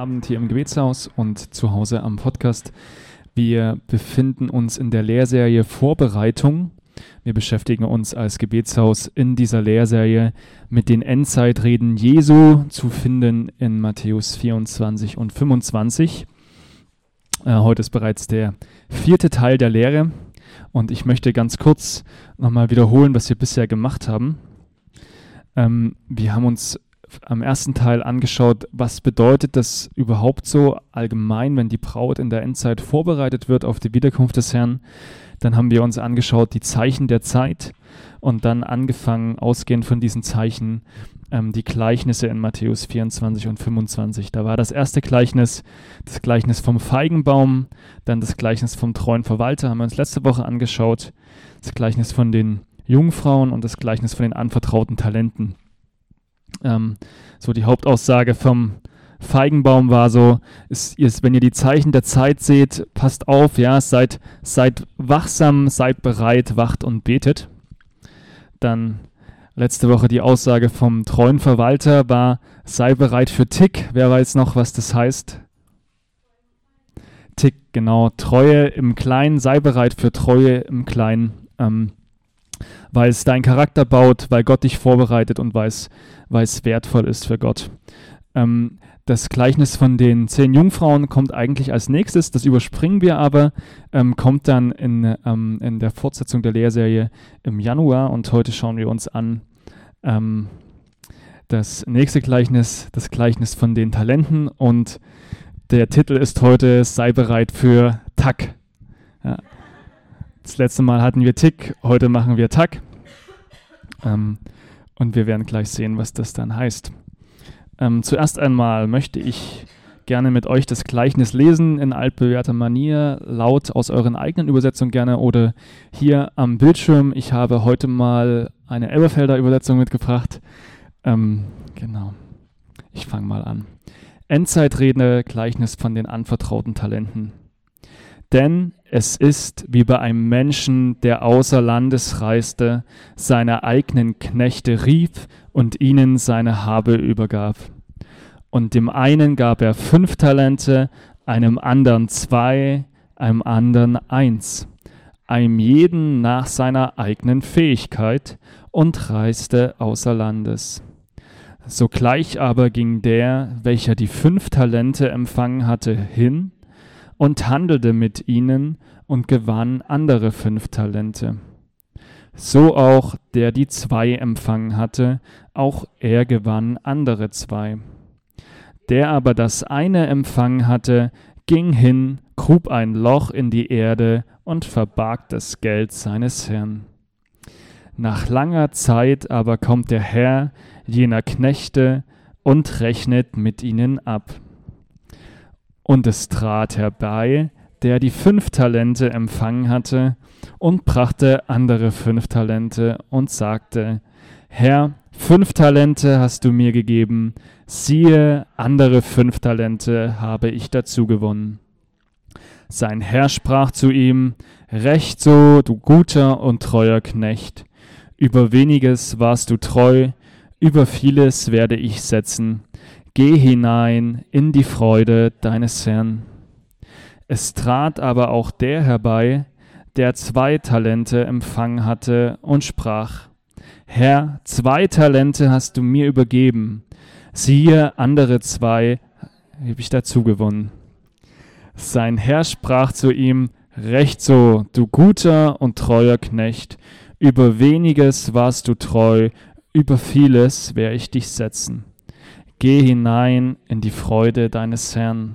Abend hier im Gebetshaus und zu Hause am Podcast. Wir befinden uns in der Lehrserie Vorbereitung. Wir beschäftigen uns als Gebetshaus in dieser Lehrserie mit den Endzeitreden Jesu, zu finden in Matthäus 24 und 25. Heute ist bereits der 4. Teil der Lehre und ich möchte ganz kurz nochmal wiederholen, was wir bisher gemacht haben. Wir haben uns am ersten Teil angeschaut, was bedeutet das überhaupt so allgemein, wenn die Braut in der Endzeit vorbereitet wird auf die Wiederkunft des Herrn. Dann haben wir uns angeschaut die Zeichen der Zeit und dann angefangen, ausgehend von diesen Zeichen, die Gleichnisse in Matthäus 24 und 25. Da war das erste Gleichnis, das Gleichnis vom Feigenbaum, dann das Gleichnis vom treuen Verwalter, haben wir uns letzte Woche angeschaut, das Gleichnis von den Jungfrauen und das Gleichnis von den anvertrauten Talenten. So die Hauptaussage vom Feigenbaum war so, wenn ihr die Zeichen der Zeit seht, passt auf, ja, seid wachsam, seid bereit, wacht und betet. Dann letzte Woche die Aussage vom treuen Verwalter war, sei bereit für Tick. Wer weiß noch, was das heißt? Tick, genau, Treue im Kleinen, sei bereit für Treue im Kleinen, weil es deinen Charakter baut, weil Gott dich vorbereitet und weil es wertvoll ist für Gott. Das Gleichnis von den 10 Jungfrauen kommt eigentlich als nächstes, das überspringen wir aber, kommt dann in der Fortsetzung der Lehrserie im Januar und heute schauen wir uns an das nächste Gleichnis, das Gleichnis von den Talenten und der Titel ist heute Sei bereit für Tack. Ja. Das letzte Mal hatten wir Tick, heute machen wir Tack und wir werden gleich sehen, was das dann heißt. Zuerst einmal möchte ich gerne mit euch das Gleichnis lesen in altbewährter Manier, laut aus euren eigenen Übersetzungen gerne oder hier am Bildschirm. Ich habe heute mal eine Elberfelder Übersetzung mitgebracht. Genau, ich fange mal an. Endzeitrede, Gleichnis von den anvertrauten Talenten. Denn es ist wie bei einem Menschen, der außer Landes reiste, seine eigenen Knechte rief und ihnen seine Habe übergab. Und dem einen gab er 5 Talente, einem anderen 2, einem anderen 1, einem jeden nach seiner eigenen Fähigkeit und reiste außer Landes. Sogleich aber ging der, welcher die 5 Talente empfangen hatte, hin und handelte mit ihnen und gewann andere 5 Talente. So auch der die 2 empfangen hatte, auch er gewann andere 2. Der aber das eine empfangen hatte, ging hin, grub ein Loch in die Erde und verbarg das Geld seines Herrn. Nach langer Zeit aber kommt der Herr jener Knechte und rechnet mit ihnen ab. Und es trat herbei, der die 5 Talente empfangen hatte, und brachte andere 5 Talente und sagte, Herr, 5 Talente hast du mir gegeben, siehe, andere 5 Talente habe ich dazu gewonnen. Sein Herr sprach zu ihm, Recht so, du guter und treuer Knecht, über weniges warst du treu, über vieles werde ich setzen. Geh hinein in die Freude deines Herrn. Es trat aber auch der herbei, der 2 Talente empfangen hatte und sprach, Herr, 2 Talente hast du mir übergeben, siehe, andere 2 habe ich dazu gewonnen. Sein Herr sprach zu ihm, Recht so, du guter und treuer Knecht, über weniges warst du treu, über vieles werde ich dich setzen. Geh hinein in die Freude deines Herrn.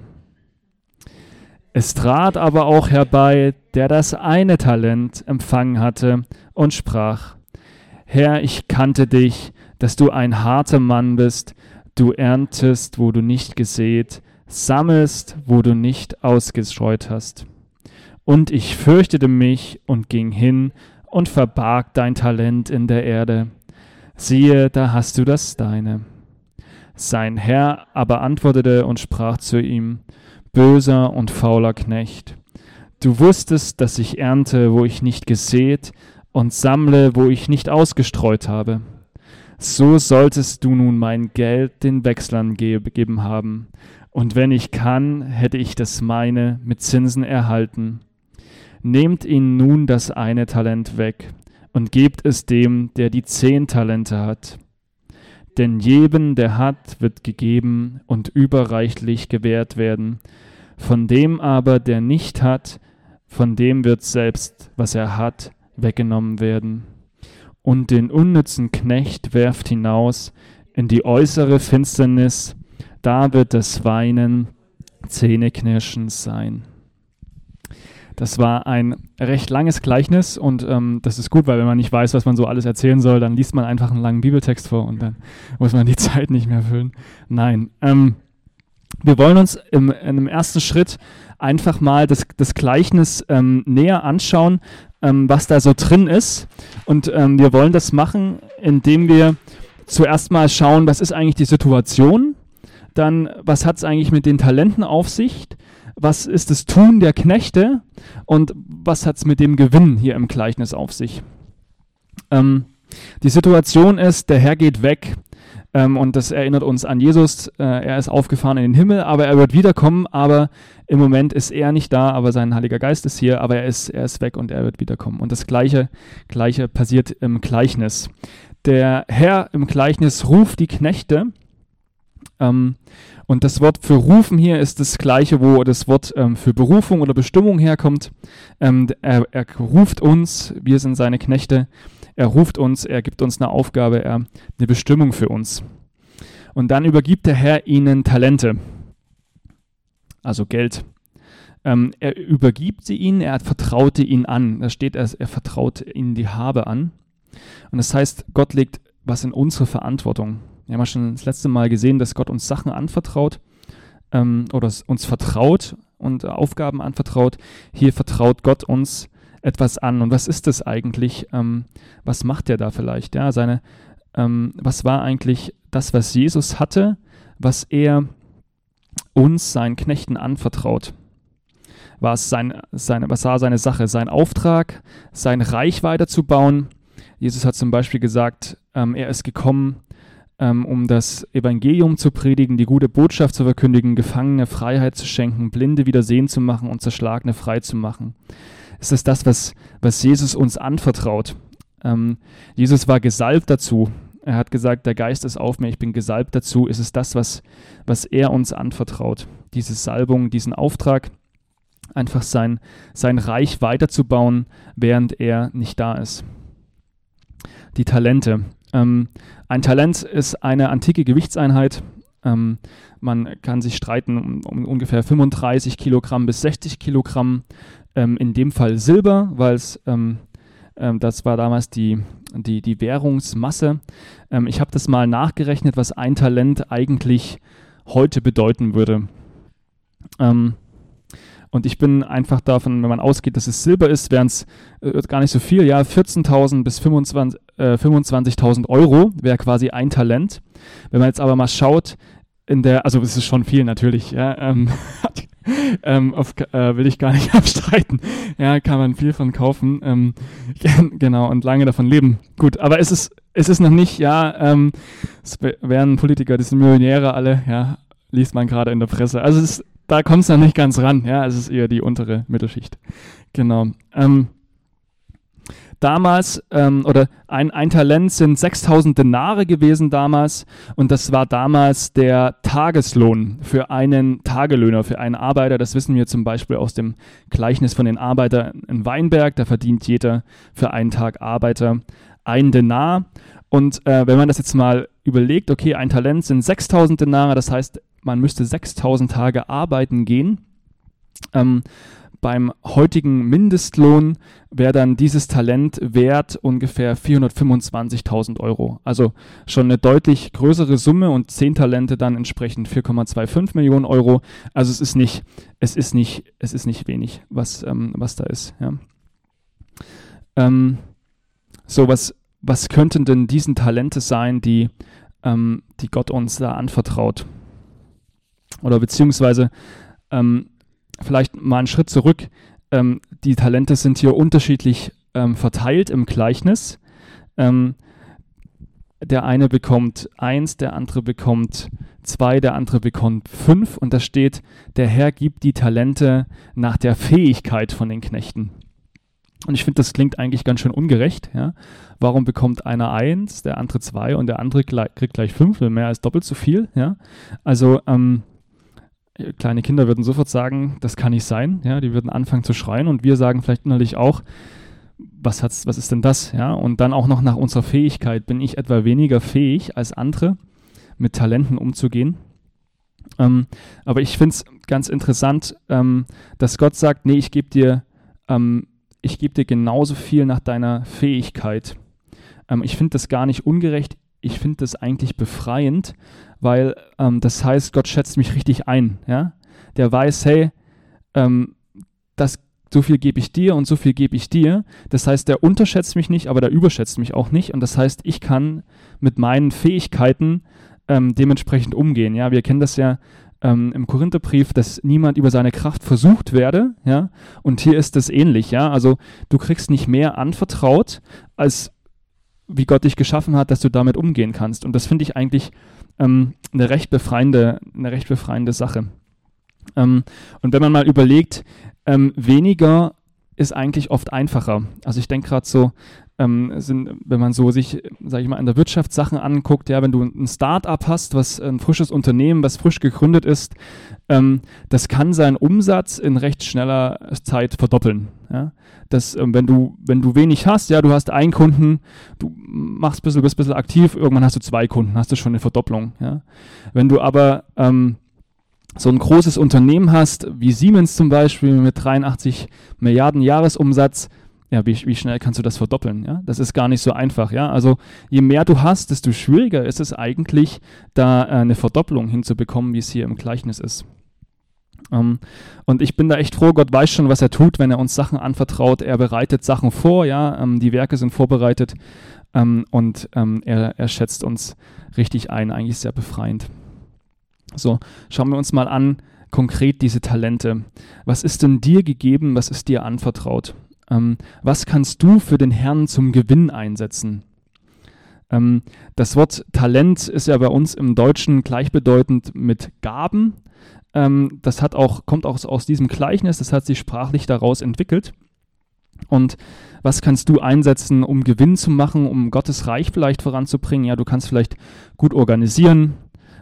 Es trat aber auch herbei, der das eine Talent empfangen hatte und sprach, Herr, ich kannte dich, dass du ein harter Mann bist, du erntest, wo du nicht gesät, sammelst, wo du nicht ausgestreut hast. Und ich fürchtete mich und ging hin und verbarg dein Talent in der Erde. Siehe, da hast du das deine. Sein Herr aber antwortete und sprach zu ihm, böser und fauler Knecht, du wusstest, dass ich ernte, wo ich nicht gesät, und sammle, wo ich nicht ausgestreut habe. So solltest du nun mein Geld den Wechslern geben haben. Und wenn ich kann, hätte ich das meine mit Zinsen erhalten. Nehmt ihn nun das eine Talent weg und gebt es dem, der die 10 Talente hat. Denn jedem, der hat, wird gegeben und überreichlich gewährt werden. Von dem aber, der nicht hat, von dem wird selbst, was er hat, weggenommen werden. Und den unnützen Knecht werft hinaus in die äußere Finsternis, da wird das Weinen, Zähneknirschen sein. Das war ein recht langes Gleichnis und das ist gut, weil wenn man nicht weiß, was man so alles erzählen soll, dann liest man einfach einen langen Bibeltext vor und dann muss man die Zeit nicht mehr füllen. Nein, wir wollen uns in einem ersten Schritt einfach mal das Gleichnis näher anschauen, was da so drin ist. Und wir wollen das machen, indem wir zuerst mal schauen, was ist eigentlich die Situation, dann was hat es eigentlich mit den Talenten auf sich, was ist das Tun der Knechte und was hat es mit dem Gewinn hier im Gleichnis auf sich. Die Situation ist, der Herr geht weg und das erinnert uns an Jesus. Er ist aufgefahren in den Himmel, aber er wird wiederkommen, aber im Moment ist er nicht da, aber sein Heiliger Geist ist hier, aber er ist weg und er wird wiederkommen. Und das Gleiche passiert im Gleichnis. Der Herr im Gleichnis ruft die Knechte, und das Wort für rufen hier ist das gleiche, wo das Wort für Berufung oder Bestimmung herkommt. Er ruft uns, wir sind seine Knechte, er ruft uns, er gibt uns eine Aufgabe, eine Bestimmung für uns. Und dann übergibt der Herr ihnen Talente, also Geld. Er übergibt sie ihnen, er vertraute ihnen an. Da steht, er vertraut ihnen die Habe an. Und das heißt, Gott legt was in unsere Verantwortung. Wir haben ja schon das letzte Mal gesehen, dass Gott uns Sachen anvertraut oder uns vertraut und Aufgaben anvertraut. Hier vertraut Gott uns etwas an. Und was ist das eigentlich? Was macht er da vielleicht? Ja, was war eigentlich das, was Jesus hatte, was er uns, seinen Knechten, anvertraut? Was war seine Sache? Sein Auftrag, sein Reich weiterzubauen? Jesus hat zum Beispiel gesagt, er ist gekommen, um das Evangelium zu predigen, die gute Botschaft zu verkündigen, Gefangene Freiheit zu schenken, Blinde wieder sehen zu machen und Zerschlagene frei zu machen. Es ist das, was Jesus uns anvertraut. Jesus war gesalbt dazu. Er hat gesagt, der Geist ist auf mir, ich bin gesalbt dazu. Es ist das, was er uns anvertraut. Diese Salbung, diesen Auftrag, einfach sein Reich weiterzubauen, während er nicht da ist. Die Talente. Ein Talent ist eine antike Gewichtseinheit. Man kann sich streiten um ungefähr 35 Kilogramm bis 60 Kilogramm. In dem Fall Silber, weil das war damals die Währungsmasse. Ich habe das mal nachgerechnet, was ein Talent eigentlich heute bedeuten würde. Und ich bin einfach davon, wenn man ausgeht, dass es Silber ist, wären es gar nicht so viel, ja, 14.000 bis 25.000 Euro wäre quasi ein Talent. Wenn man jetzt aber mal schaut, also es ist schon viel natürlich, ja, will ich gar nicht abstreiten. Ja, kann man viel von kaufen, genau, und lange davon leben. Gut, aber es ist noch nicht, ja, es wären Politiker, die sind Millionäre alle, ja, liest man gerade in der Presse. Also da kommt es noch nicht ganz ran, ja, es ist eher die untere Mittelschicht. Genau. Damals, oder ein Talent sind 6.000 Denare gewesen damals und das war damals der Tageslohn für einen Tagelöhner, für einen Arbeiter. Das wissen wir zum Beispiel aus dem Gleichnis von den Arbeitern in Weinberg. Da verdient jeder für einen Tag Arbeiter 1 Denar. Und wenn man das jetzt mal überlegt, okay, ein Talent sind 6.000 Denare, das heißt, man müsste 6.000 Tage arbeiten gehen. Beim heutigen Mindestlohn wäre dann dieses Talent wert ungefähr 425.000 Euro. Also schon eine deutlich größere Summe und 10 Talente dann entsprechend 4,25 Millionen Euro. Also es ist nicht wenig, was da ist. Ja. Was könnten denn diesen Talente sein, die Gott uns da anvertraut? Oder beziehungsweise vielleicht mal einen Schritt zurück. Die Talente sind hier unterschiedlich verteilt im Gleichnis. Der eine bekommt 1, der andere bekommt 2, der andere bekommt 5 und da steht, der Herr gibt die Talente nach der Fähigkeit von den Knechten. Und ich finde, das klingt eigentlich ganz schön ungerecht. Ja? Warum bekommt einer 1, der andere 2 und der andere kriegt gleich 5, mehr als doppelt so viel? Ja? Also kleine Kinder würden sofort sagen, das kann nicht sein. Ja? Die würden anfangen zu schreien und wir sagen vielleicht innerlich auch, was ist denn das? Ja? Und dann auch noch nach unserer Fähigkeit. Bin ich etwa weniger fähig als andere, mit Talenten umzugehen? Aber ich finde es ganz interessant, dass Gott sagt, nee, ich gebe dir genauso viel nach deiner Fähigkeit. Ich finde das gar nicht ungerecht, ich finde das eigentlich befreiend, weil das heißt, Gott schätzt mich richtig ein. Ja? Der weiß, hey, so viel gebe ich dir und so viel gebe ich dir. Das heißt, der unterschätzt mich nicht, aber der überschätzt mich auch nicht. Und das heißt, ich kann mit meinen Fähigkeiten dementsprechend umgehen. Ja? Wir kennen das ja im Korintherbrief, dass niemand über seine Kraft versucht werde. Ja? Und hier ist es ähnlich. Ja? Also du kriegst nicht mehr anvertraut, als wie Gott dich geschaffen hat, dass du damit umgehen kannst. Und das finde ich eigentlich eine recht befreiende Sache. Und wenn man mal überlegt, weniger ist eigentlich oft einfacher. Also ich denke gerade so, wenn man so sich, sage ich mal, in der Wirtschaft Sachen anguckt, ja, wenn du ein Start-up hast, ein frisches Unternehmen, was frisch gegründet ist, das kann seinen Umsatz in recht schneller Zeit verdoppeln. Ja? Wenn du wenig hast, ja, du hast einen Kunden, du machst bist ein bisschen aktiv, irgendwann hast du 2 Kunden, hast du schon eine Verdopplung. Ja? Wenn du aber so ein großes Unternehmen hast, wie Siemens zum Beispiel mit 83 Milliarden Jahresumsatz, ja, wie schnell kannst du das verdoppeln? Ja? Das ist gar nicht so einfach. Ja? Also je mehr du hast, desto schwieriger ist es eigentlich, da eine Verdopplung hinzubekommen, wie es hier im Gleichnis ist. Und ich bin da echt froh, Gott weiß schon, was er tut, wenn er uns Sachen anvertraut. Er bereitet Sachen vor, ja, die Werke sind vorbereitet und er schätzt uns richtig ein, eigentlich sehr befreiend. So, schauen wir uns mal an, konkret diese Talente. Was ist denn dir gegeben, was ist dir anvertraut? Was kannst du für den Herrn zum Gewinn einsetzen? Das Wort Talent ist ja bei uns im Deutschen gleichbedeutend mit Gaben. Das kommt auch aus diesem Gleichnis, das hat sich sprachlich daraus entwickelt. Und was kannst du einsetzen, um Gewinn zu machen, um Gottes Reich vielleicht voranzubringen? Ja, du kannst vielleicht gut organisieren,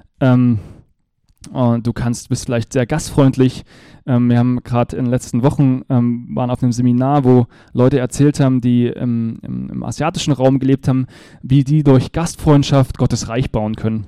du bist vielleicht sehr gastfreundlich. Wir haben gerade in den letzten Wochen waren auf einem Seminar, wo Leute erzählt haben, die im asiatischen Raum gelebt haben, wie die durch Gastfreundschaft Gottes Reich bauen können.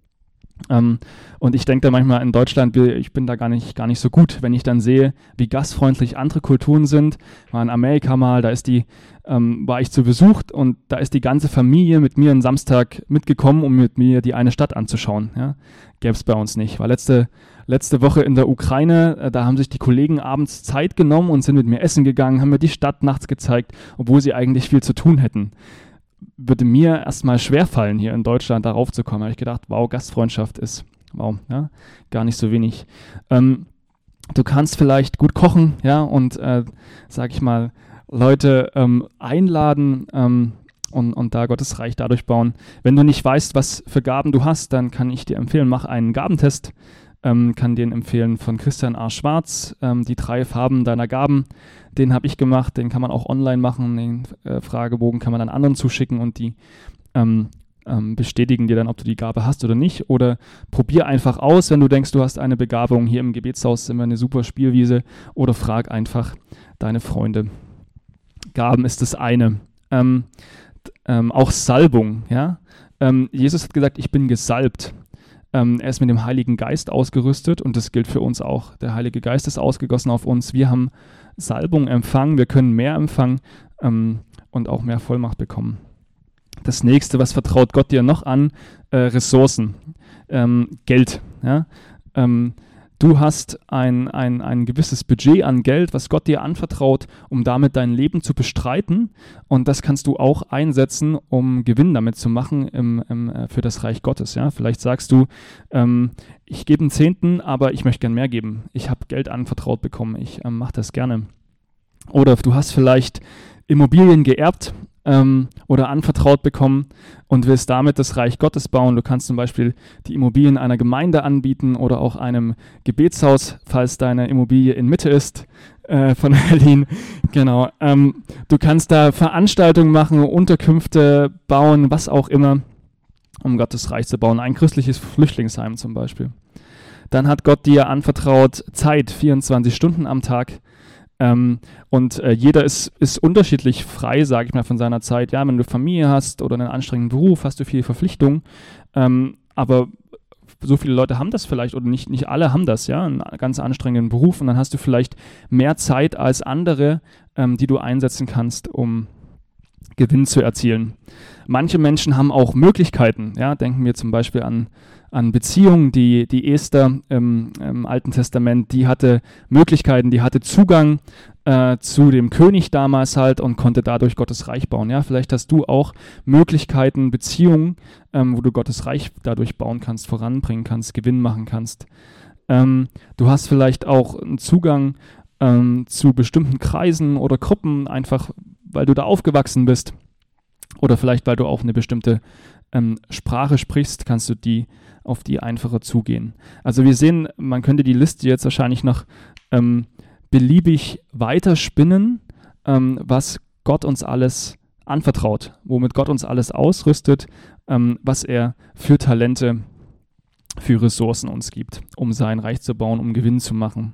Und ich denke da manchmal in Deutschland, ich bin da gar nicht so gut, wenn ich dann sehe, wie gastfreundlich andere Kulturen sind. War in Amerika mal, war ich zu Besuch und da ist die ganze Familie mit mir am Samstag mitgekommen, um mit mir die eine Stadt anzuschauen. Ja? Gäbe es bei uns nicht. War letzte Woche in der Ukraine, da haben sich die Kollegen abends Zeit genommen und sind mit mir essen gegangen, haben mir die Stadt nachts gezeigt, obwohl sie eigentlich viel zu tun hätten. Würde mir erstmal schwerfallen, hier in Deutschland darauf zu kommen. Da habe ich gedacht, wow, Gastfreundschaft ist, wow, ja, gar nicht so wenig. Du kannst vielleicht gut kochen, ja, und, sag ich mal, Leute einladen und da Gottes Reich dadurch bauen. Wenn du nicht weißt, was für Gaben du hast, dann kann ich dir empfehlen, mach einen Gabentest. Kann den empfehlen von Christian A. Schwarz, die 3 Farben deiner Gaben. Den habe ich gemacht, den kann man auch online machen, den Fragebogen kann man dann anderen zuschicken und die bestätigen dir dann, ob du die Gabe hast oder nicht. Oder probier einfach aus, wenn du denkst, du hast eine Begabung. Hier im Gebetshaus sind wir eine super Spielwiese. Oder frag einfach deine Freunde. Gaben ist das eine. Auch Salbung. Ja? Jesus hat gesagt, ich bin gesalbt. Er ist mit dem Heiligen Geist ausgerüstet und das gilt für uns auch. Der Heilige Geist ist ausgegossen auf uns. Wir haben Salbung empfangen, wir können mehr empfangen und auch mehr Vollmacht bekommen. Das nächste, was vertraut Gott dir noch an? Ressourcen, Geld. Ja? Du hast ein gewisses Budget an Geld, was Gott dir anvertraut, um damit dein Leben zu bestreiten. Und das kannst du auch einsetzen, um Gewinn damit zu machen für das Reich Gottes. Ja? Vielleicht sagst du, ich gebe einen Zehnten, aber ich möchte gern mehr geben. Ich habe Geld anvertraut bekommen, ich mache das gerne. Oder du hast vielleicht Immobilien geerbt oder anvertraut bekommen und willst damit das Reich Gottes bauen. Du kannst zum Beispiel die Immobilien einer Gemeinde anbieten oder auch einem Gebetshaus, falls deine Immobilie in Mitte ist von Berlin. Genau. Du kannst da Veranstaltungen machen, Unterkünfte bauen, was auch immer, um Gottes Reich zu bauen. Ein christliches Flüchtlingsheim zum Beispiel. Dann hat Gott dir anvertraut Zeit, 24 Stunden am Tag. Und jeder ist unterschiedlich frei, sage ich mal, von seiner Zeit. Ja, wenn du Familie hast oder einen anstrengenden Beruf, hast du viele Verpflichtungen. Aber so viele Leute haben das vielleicht oder nicht alle haben das, ja, einen ganz anstrengenden Beruf. Und dann hast du vielleicht mehr Zeit als andere, die du einsetzen kannst, um Gewinn zu erzielen. Manche Menschen haben auch Möglichkeiten. Ja, denken wir zum Beispiel an Beziehungen. Die Esther im Alten Testament, die hatte Möglichkeiten, die hatte Zugang zu dem König damals halt und konnte dadurch Gottes Reich bauen. Ja, vielleicht hast du auch Möglichkeiten, Beziehungen, wo du Gottes Reich dadurch bauen kannst, voranbringen kannst, Gewinn machen kannst. Du hast vielleicht auch einen Zugang zu bestimmten Kreisen oder Gruppen, einfach weil du da aufgewachsen bist. Oder vielleicht, weil du auch eine bestimmte Sprache sprichst, kannst du auf die einfacher zugehen. Also wir sehen, man könnte die Liste jetzt wahrscheinlich noch beliebig weiterspinnen, was Gott uns alles anvertraut, womit Gott uns alles ausrüstet, was er für Talente, für Ressourcen uns gibt, um sein Reich zu bauen, um Gewinn zu machen.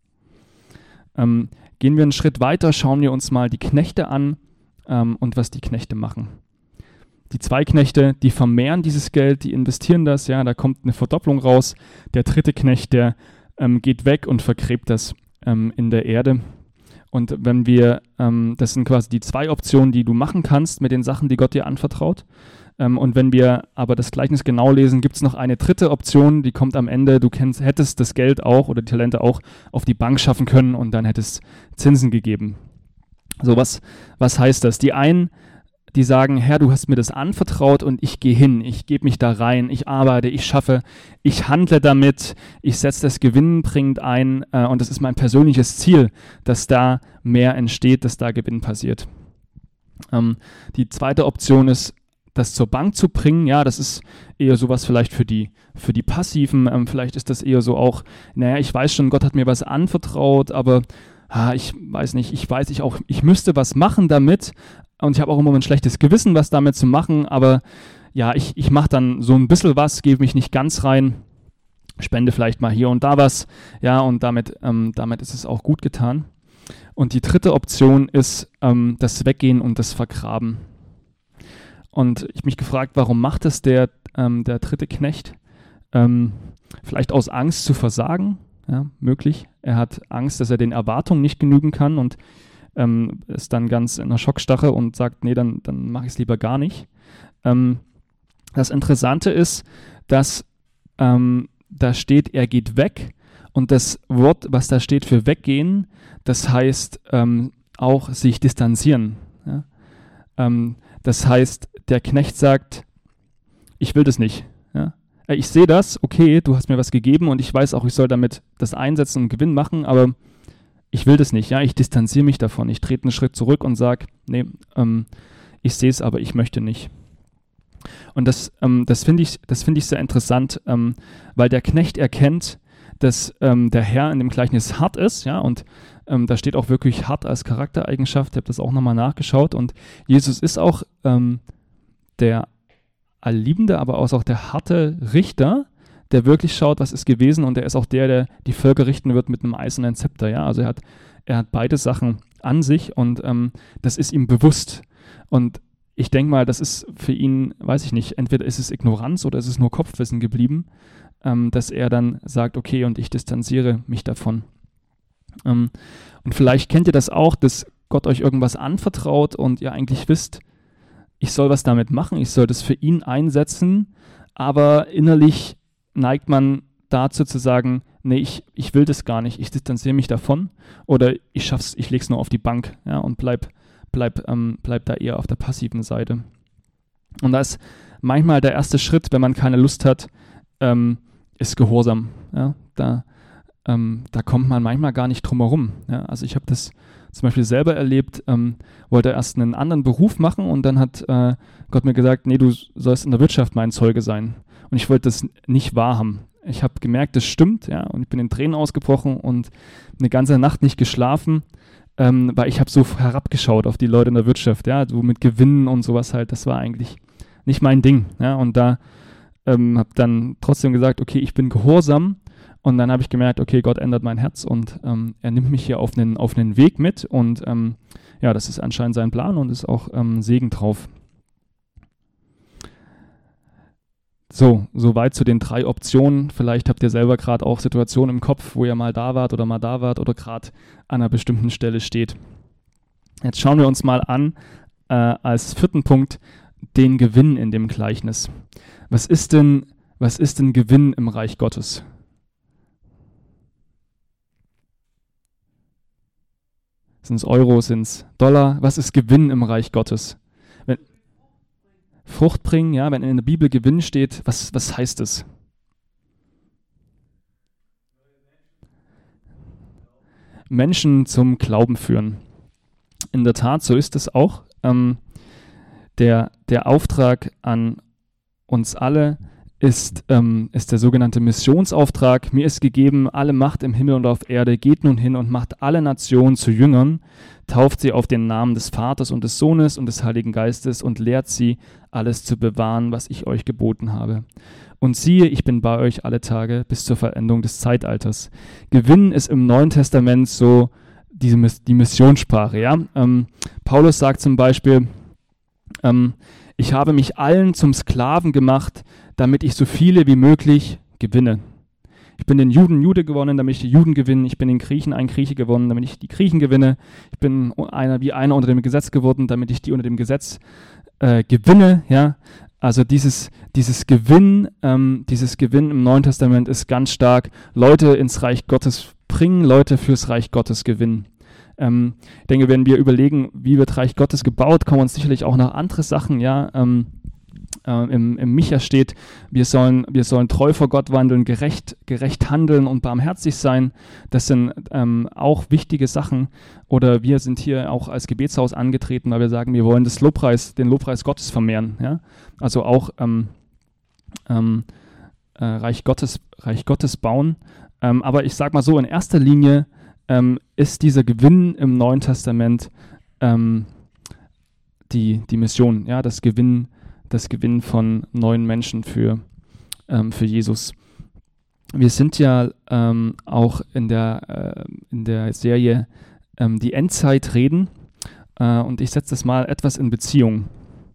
Gehen wir einen Schritt weiter, schauen wir uns mal die Knechte an und was die Knechte machen. Die 2 Knechte, die vermehren dieses Geld, die investieren das, ja, da kommt eine Verdopplung raus. Der 3. Knecht, der geht weg und vergräbt das in der Erde. Und wenn wir, das sind quasi die 2 Optionen, die du machen kannst mit den Sachen, die Gott dir anvertraut. Und wenn wir aber das Gleichnis genau lesen, gibt es noch eine 3. Option, die kommt am Ende. Du hättest das Geld auch oder die Talente auch auf die Bank schaffen können und dann hättest Zinsen gegeben. So, was heißt das? Die einen, die sagen, Herr, du hast mir das anvertraut und ich gehe hin, ich gebe mich da rein, ich arbeite, ich schaffe, ich handle damit, ich setze das gewinnbringend ein und das ist mein persönliches Ziel, dass da mehr entsteht, dass da Gewinn passiert. Die 2. Option ist, das zur Bank zu bringen. Ja, das ist eher sowas vielleicht für die Passiven, vielleicht ist das eher so auch, naja, ich weiß schon, Gott hat mir was anvertraut, aber ich weiß nicht, ich müsste was machen damit. Und ich habe auch immer ein schlechtes Gewissen, was damit zu machen, aber ja, ich mache dann so ein bisschen was, gebe mich nicht ganz rein, spende vielleicht mal hier und da was, ja, und damit ist es auch gut getan. Und die 3. Option ist das Weggehen und das Vergraben. Und ich mich gefragt, warum macht das der 3. Knecht? Vielleicht aus Angst zu versagen, ja, möglich. Er hat Angst, dass er den Erwartungen nicht genügen kann und ist dann ganz in einer Schockstarre und sagt, nee, dann mache ich es lieber gar nicht. Das Interessante ist, dass da steht, er geht weg und das Wort, was da steht für weggehen, das heißt auch sich distanzieren. Ja? Das heißt, der Knecht sagt, ich will das nicht. Ja? Ich sehe das, okay, du hast mir was gegeben und ich weiß auch, ich soll damit das einsetzen und Gewinn machen, aber ich will das nicht, ja, ich distanziere mich davon. Ich trete einen Schritt zurück und sage, nee, ich sehe es, aber ich möchte nicht. Und das finde ich sehr interessant, weil der Knecht erkennt, dass der Herr in dem Gleichnis hart ist, ja, und da steht auch wirklich hart als Charaktereigenschaft. Ich habe das auch nochmal nachgeschaut und Jesus ist auch der allliebende, aber auch der harte Richter, der wirklich schaut, was ist gewesen, und er ist auch der die Völker richten wird mit einem eisernen Zepter. Ja? Also er hat beide Sachen an sich und das ist ihm bewusst. Und ich denke mal, das ist für ihn, weiß ich nicht, entweder ist es Ignoranz oder ist es nur Kopfwissen geblieben, dass er dann sagt, okay, und ich distanziere mich davon. Und vielleicht kennt ihr das auch, dass Gott euch irgendwas anvertraut und ihr eigentlich wisst, ich soll was damit machen, ich soll das für ihn einsetzen, aber innerlich neigt man dazu zu sagen, nee, ich will das gar nicht, ich distanziere mich davon oder ich schaff's, ich leg's nur auf die Bank, ja, und bleib da eher auf der passiven Seite. Und da ist manchmal der erste Schritt, wenn man keine Lust hat, ist Gehorsam. Ja? Da kommt man manchmal gar nicht drum herum. Ja? Also ich habe das zum Beispiel selber erlebt, wollte erst einen anderen Beruf machen und dann hat Gott mir gesagt, nee, du sollst in der Wirtschaft mein Zeuge sein. Und ich wollte das nicht wahrhaben. Ich habe gemerkt, das stimmt, ja, und ich bin in Tränen ausgebrochen und eine ganze Nacht nicht geschlafen, weil ich habe so herabgeschaut auf die Leute in der Wirtschaft, ja, so mit Gewinnen und sowas halt, das war eigentlich nicht mein Ding, ja, und da habe dann trotzdem gesagt, okay, ich bin gehorsam und dann habe ich gemerkt, okay, Gott ändert mein Herz und er nimmt mich hier auf einen Weg mit und ja, das ist anscheinend sein Plan und ist auch Segen drauf. So, soweit zu den 3 Optionen. Vielleicht habt ihr selber gerade auch Situationen im Kopf, wo ihr mal da wart oder gerade an einer bestimmten Stelle steht. Jetzt schauen wir uns mal an, als 4. Punkt, den Gewinn in dem Gleichnis. Was ist denn Gewinn im Reich Gottes? Sind es Euro, sind es Dollar? Was ist Gewinn im Reich Gottes? Frucht bringen, ja, wenn in der Bibel Gewinn steht, was heißt es? Menschen zum Glauben führen. In der Tat, so ist es auch. Der Auftrag an uns alle ist der sogenannte Missionsauftrag. Mir ist gegeben alle Macht im Himmel und auf Erde. Geht nun hin und macht alle Nationen zu Jüngern, tauft sie auf den Namen des Vaters und des Sohnes und des Heiligen Geistes und lehrt sie, alles zu bewahren, was ich euch geboten habe. Und siehe, ich bin bei euch alle Tage bis zur Vollendung des Zeitalters. Gewinn ist im Neuen Testament so die Missionssprache. Ja? Paulus sagt zum Beispiel, ich habe mich allen zum Sklaven gemacht, damit ich so viele wie möglich gewinne. Ich bin den Juden Jude gewonnen, damit ich die Juden gewinne. Ich bin den Griechen ein Grieche gewonnen, damit ich die Griechen gewinne. Ich bin einer unter dem Gesetz geworden, damit ich die unter dem Gesetz gewinne. Ja? Also dieses Gewinn im Neuen Testament ist ganz stark, Leute ins Reich Gottes bringen, Leute fürs Reich Gottes gewinnen. Ich denke, wenn wir überlegen, wie wird Reich Gottes gebaut, kommen uns sicherlich auch noch andere Sachen, ja, im Micha steht, wir sollen treu vor Gott wandeln, gerecht handeln und barmherzig sein. Das sind auch wichtige Sachen. Oder wir sind hier auch als Gebetshaus angetreten, weil wir sagen, wir wollen den Lobpreis Gottes vermehren. Ja? Also auch Reich Gottes bauen. Aber ich sage mal so, in erster Linie ist dieser Gewinn im Neuen Testament die Mission, ja, das Gewinn von neuen Menschen für Jesus. Wir sind ja auch in der Serie die Endzeit reden und ich setze das mal etwas in Beziehung.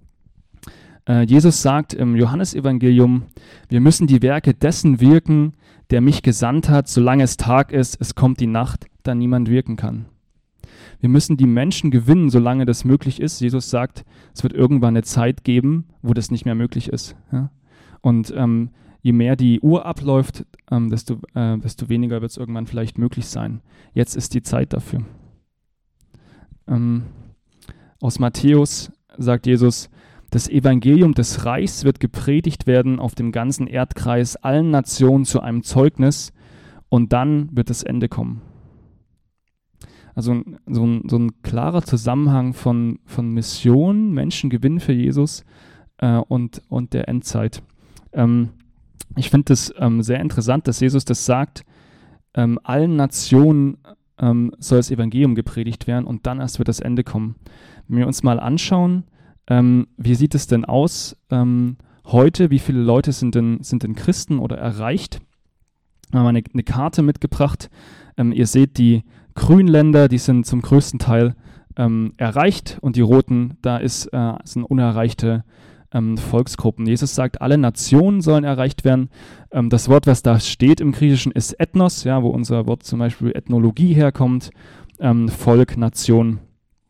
Jesus sagt im Johannesevangelium, wir müssen die Werke dessen wirken, der mich gesandt hat, solange es Tag ist, es kommt die Nacht, da niemand wirken kann. Wir müssen die Menschen gewinnen, solange das möglich ist. Jesus sagt, es wird irgendwann eine Zeit geben, wo das nicht mehr möglich ist. Ja? Und je mehr die Uhr abläuft, desto weniger wird es irgendwann vielleicht möglich sein. Jetzt ist die Zeit dafür. Aus Matthäus sagt Jesus, das Evangelium des Reichs wird gepredigt werden auf dem ganzen Erdkreis, allen Nationen zu einem Zeugnis und dann wird das Ende kommen. Also so ein klarer Zusammenhang von Mission, Menschengewinn für Jesus und der Endzeit. Ich finde das sehr interessant, dass Jesus das sagt, allen Nationen soll das Evangelium gepredigt werden und dann erst wird das Ende kommen. Wenn wir uns mal anschauen, wie sieht es denn aus heute? Wie viele Leute sind denn Christen oder erreicht? Wir haben eine Karte mitgebracht. Ihr seht die grünen Länder, die sind zum größten Teil erreicht und die roten, da sind unerreichte Volksgruppen. Jesus sagt, alle Nationen sollen erreicht werden. Das Wort, was da steht im Griechischen, ist Ethnos, ja, wo unser Wort zum Beispiel Ethnologie herkommt, Volk, Nation.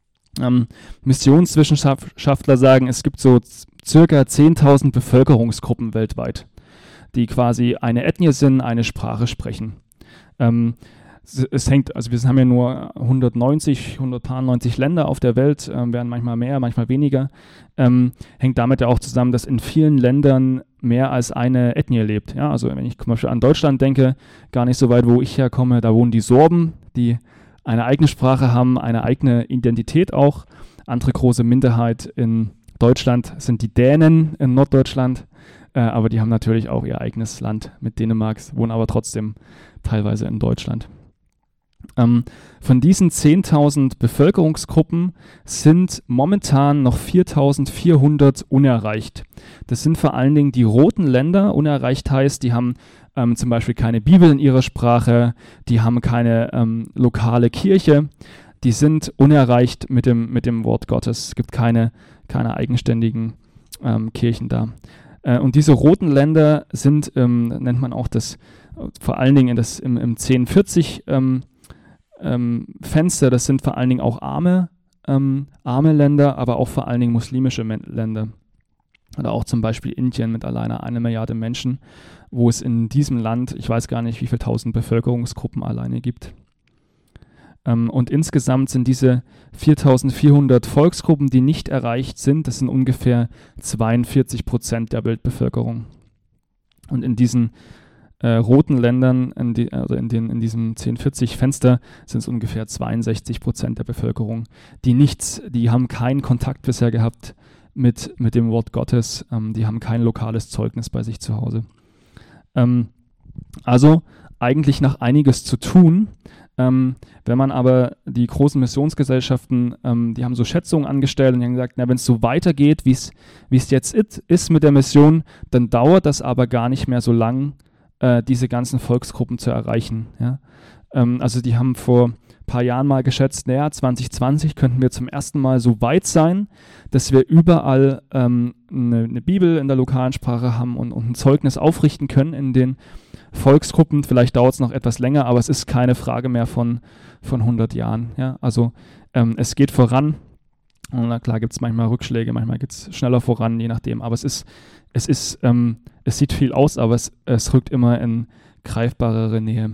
Missionswissenschaftler sagen, es gibt so circa 10.000 Bevölkerungsgruppen weltweit, die quasi eine Ethnie sind, eine Sprache sprechen. Es hängt, also wir haben ja nur 190 Länder auf der Welt, werden manchmal mehr, manchmal weniger. Hängt damit ja auch zusammen, dass in vielen Ländern mehr als eine Ethnie lebt. Ja, also wenn ich zum Beispiel an Deutschland denke, gar nicht so weit, wo ich herkomme, da wohnen die Sorben, die eine eigene Sprache haben, eine eigene Identität auch. Andere große Minderheit in Deutschland sind die Dänen in Norddeutschland, aber die haben natürlich auch ihr eigenes Land mit Dänemark, wohnen aber trotzdem teilweise in Deutschland. Von diesen 10.000 Bevölkerungsgruppen sind momentan noch 4.400 unerreicht. Das sind vor allen Dingen die roten Länder. Unerreicht heißt, die haben zum Beispiel keine Bibel in ihrer Sprache, die haben keine lokale Kirche, die sind unerreicht mit dem Wort Gottes. Es gibt keine eigenständigen Kirchen da. Und diese roten Länder sind, nennt man auch das, vor allen Dingen im 1040 Fenster, das sind vor allen Dingen auch arme Länder, aber auch vor allen Dingen muslimische Länder. Oder auch zum Beispiel Indien mit alleine 1 Milliarde Menschen, wo es in diesem Land, ich weiß gar nicht, wie viele tausend Bevölkerungsgruppen alleine gibt. Und insgesamt sind diese 4.400 Volksgruppen, die nicht erreicht sind, das sind ungefähr 42% der Weltbevölkerung. Und in diesen roten Ländern, in diesem 1040 Fenster, sind es ungefähr 62% der Bevölkerung, die haben keinen Kontakt bisher gehabt mit dem Wort Gottes, die haben kein lokales Zeugnis bei sich zu Hause. Also eigentlich noch einiges zu tun. Wenn man aber die großen Missionsgesellschaften, die haben so Schätzungen angestellt und die haben gesagt, wenn es so weitergeht, wie es jetzt ist mit der Mission, dann dauert das aber gar nicht mehr so lang, diese ganzen Volksgruppen zu erreichen. Ja? Also die haben vor ein paar Jahren mal geschätzt, 2020 könnten wir zum ersten Mal so weit sein, dass wir überall eine Bibel in der lokalen Sprache haben und ein Zeugnis aufrichten können in den Volksgruppen. Vielleicht dauert es noch etwas länger, aber es ist keine Frage mehr von 100 Jahren. Ja? Also es geht voran. Und na klar gibt es manchmal Rückschläge, manchmal geht es schneller voran, je nachdem. Aber es sieht viel aus, aber es rückt immer in greifbarere Nähe.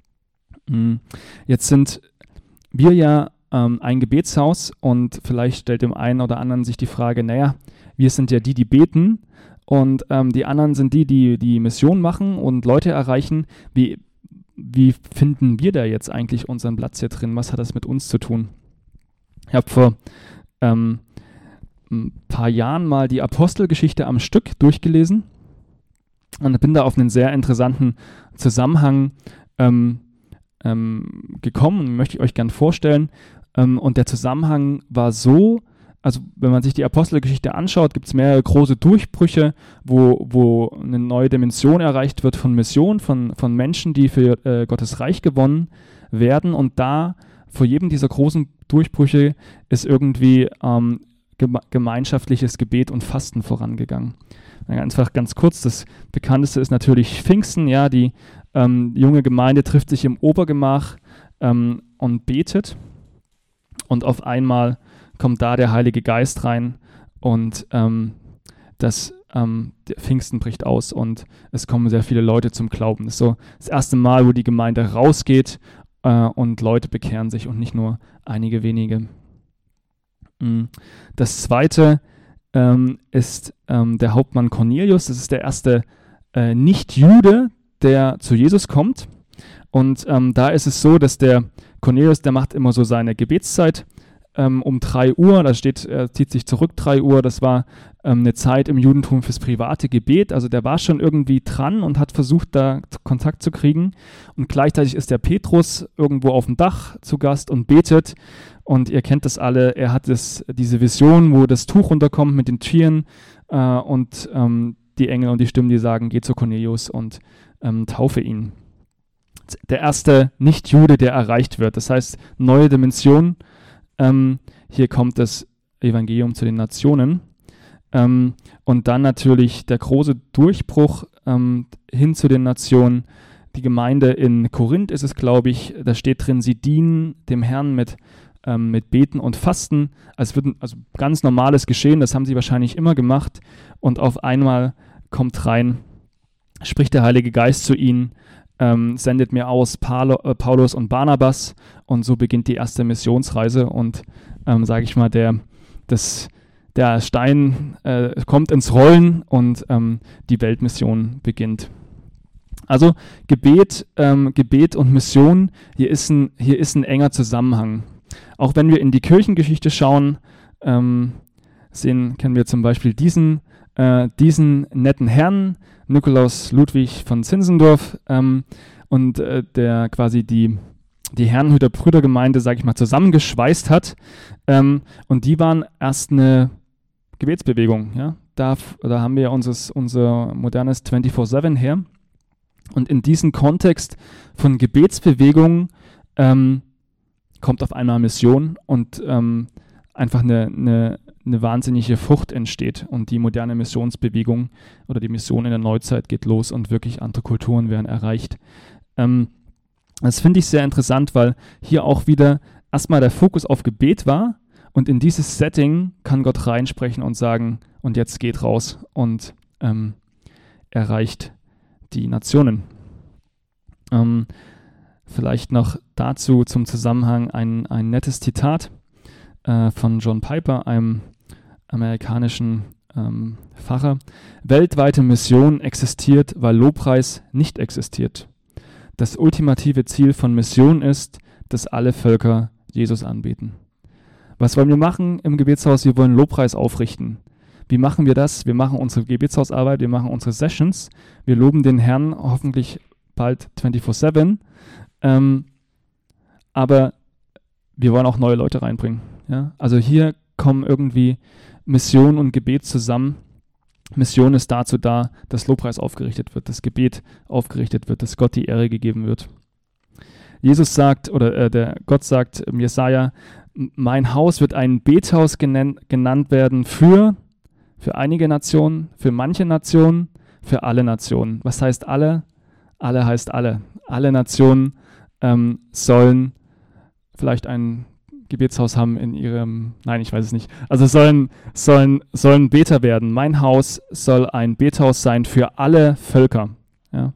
Jetzt sind wir ja ein Gebetshaus und vielleicht stellt dem einen oder anderen sich die Frage, wir sind ja die beten und die anderen sind die Mission machen und Leute erreichen. Wie finden wir da jetzt eigentlich unseren Platz hier drin? Was hat das mit uns zu tun? Ich habe vor ein paar Jahren mal die Apostelgeschichte am Stück durchgelesen und bin da auf einen sehr interessanten Zusammenhang gekommen, möchte ich euch gerne vorstellen. Und der Zusammenhang war so, also wenn man sich die Apostelgeschichte anschaut, gibt es mehrere große Durchbrüche, wo eine neue Dimension erreicht wird von Mission, von Menschen, die für Gottes Reich gewonnen werden. Und da vor jedem dieser großen Durchbrüche ist irgendwie gemeinschaftliches Gebet und Fasten vorangegangen. Einfach ganz kurz, das bekannteste ist natürlich Pfingsten, ja, die junge Gemeinde trifft sich im Obergemach und betet und auf einmal kommt da der Heilige Geist rein und der Pfingsten bricht aus und es kommen sehr viele Leute zum Glauben. Das ist so das erste Mal, wo die Gemeinde rausgeht und Leute bekehren sich und nicht nur einige wenige. Das zweite ist der Hauptmann Cornelius. Das ist der erste Nicht-Jude, der zu Jesus kommt. Und da ist es so, dass der Cornelius, der macht immer so seine Gebetszeit um 3 Uhr. Da steht, er zieht sich zurück 3 Uhr. Das war eine Zeit im Judentum fürs private Gebet. Also der war schon irgendwie dran und hat versucht, da Kontakt zu kriegen. Und gleichzeitig ist der Petrus irgendwo auf dem Dach zu Gast und betet. Und ihr kennt das alle, er hat diese Vision, wo das Tuch runterkommt mit den Tieren und die Engel und die Stimmen, die sagen, geh zu Cornelius und taufe ihn. Der erste Nicht-Jude, der erreicht wird. Das heißt, neue Dimension. Hier kommt das Evangelium zu den Nationen. Und dann natürlich der große Durchbruch hin zu den Nationen. Die Gemeinde in Korinth ist es, glaube ich, da steht drin, sie dienen dem Herrn mit Beten und Fasten. Also es wird also ganz normales Geschehen, das haben sie wahrscheinlich immer gemacht. Und auf einmal kommt rein, spricht der Heilige Geist zu ihnen, sendet mir aus Paulus und Barnabas und so beginnt die erste Missionsreise und sage ich mal, der Stein kommt ins Rollen und die Weltmission beginnt. Also Gebet und Mission, hier ist ein enger Zusammenhang. Auch wenn wir in die Kirchengeschichte schauen, kennen wir zum Beispiel diesen netten Herrn, Nikolaus Ludwig von Zinzendorf, und der quasi die Herrnhuter Brüdergemeinde, sage ich mal, zusammengeschweißt hat. Und die waren erst eine Gebetsbewegung. Ja? Da haben wir unser modernes 24/7 her. Und in diesem Kontext von Gebetsbewegung kommt auf einmal Mission und einfach eine wahnsinnige Frucht entsteht. Und die moderne Missionsbewegung oder die Mission in der Neuzeit geht los und wirklich andere Kulturen werden erreicht. Das finde ich sehr interessant, weil hier auch wieder erstmal der Fokus auf Gebet war und in dieses Setting kann Gott reinsprechen und sagen, und jetzt geht raus und erreicht die Nationen. Vielleicht noch dazu zum Zusammenhang ein nettes Zitat von John Piper, einem amerikanischen Pfarrer. Weltweite Mission existiert, weil Lobpreis nicht existiert. Das ultimative Ziel von Mission ist, dass alle Völker Jesus anbeten. Was wollen wir machen im Gebetshaus? Wir wollen Lobpreis aufrichten. Wie machen wir das? Wir machen unsere Gebetshausarbeit, wir machen unsere Sessions, wir loben den Herrn hoffentlich bald 24/7, aber wir wollen auch neue Leute reinbringen. Ja? Also hier kommen irgendwie Mission und Gebet zusammen. Mission ist dazu da, dass Lobpreis aufgerichtet wird, dass Gebet aufgerichtet wird, dass Gott die Ehre gegeben wird. Jesus sagt, oder Gott sagt im Jesaja, mein Haus wird ein Bethaus genannt werden für einige Nationen, für manche Nationen, für alle Nationen. Was heißt alle? Alle heißt alle. Alle Nationen sollen vielleicht ein Gebetshaus haben in ihrem, nein, ich weiß es nicht. Also sollen Beter werden. Mein Haus soll ein Bethaus sein für alle Völker. Ja.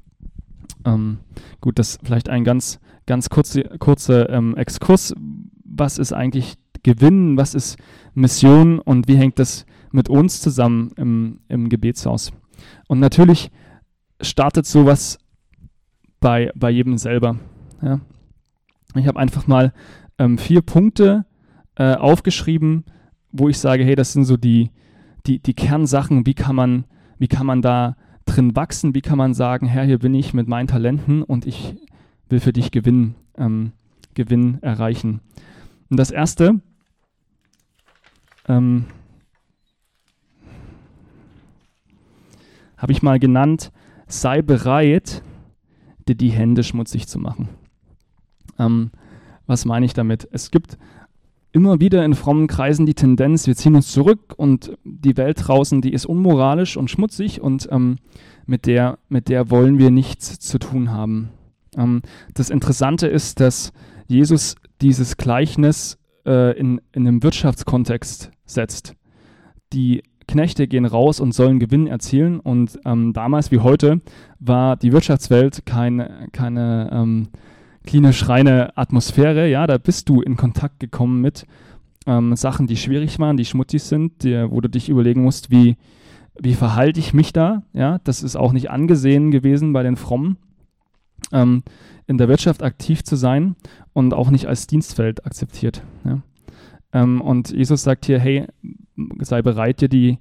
Gut, das ist vielleicht ein ganz kurzer Exkurs. Was ist eigentlich Gewinn? Was ist Mission? Und wie hängt das mit uns zusammen im Gebetshaus? Und natürlich startet sowas bei jedem selber. Ja. Ich habe einfach mal 4 Punkte aufgeschrieben, wo ich sage, hey, das sind so die Kernsachen, wie kann man da drin wachsen, wie kann man sagen, Herr, hier bin ich mit meinen Talenten und ich will für dich Gewinn erreichen. Und das Erste, habe ich mal genannt, sei bereit, dir die Hände schmutzig zu machen. Was meine ich damit? Es gibt immer wieder in frommen Kreisen die Tendenz, wir ziehen uns zurück und die Welt draußen, die ist unmoralisch und schmutzig und mit der wollen wir nichts zu tun haben. Das Interessante ist, dass Jesus dieses Gleichnis in einem Wirtschaftskontext setzt. Die Knechte gehen raus und sollen Gewinn erzielen und damals wie heute war die Wirtschaftswelt keine klinisch reine Atmosphäre, ja, da bist du in Kontakt gekommen mit Sachen, die schwierig waren, die schmutzig sind, wo du dich überlegen musst, wie verhalte ich mich da, ja, das ist auch nicht angesehen gewesen bei den Frommen, in der Wirtschaft aktiv zu sein und auch nicht als Dienstfeld akzeptiert, ja. Und Jesus sagt hier, hey, sei bereit, dir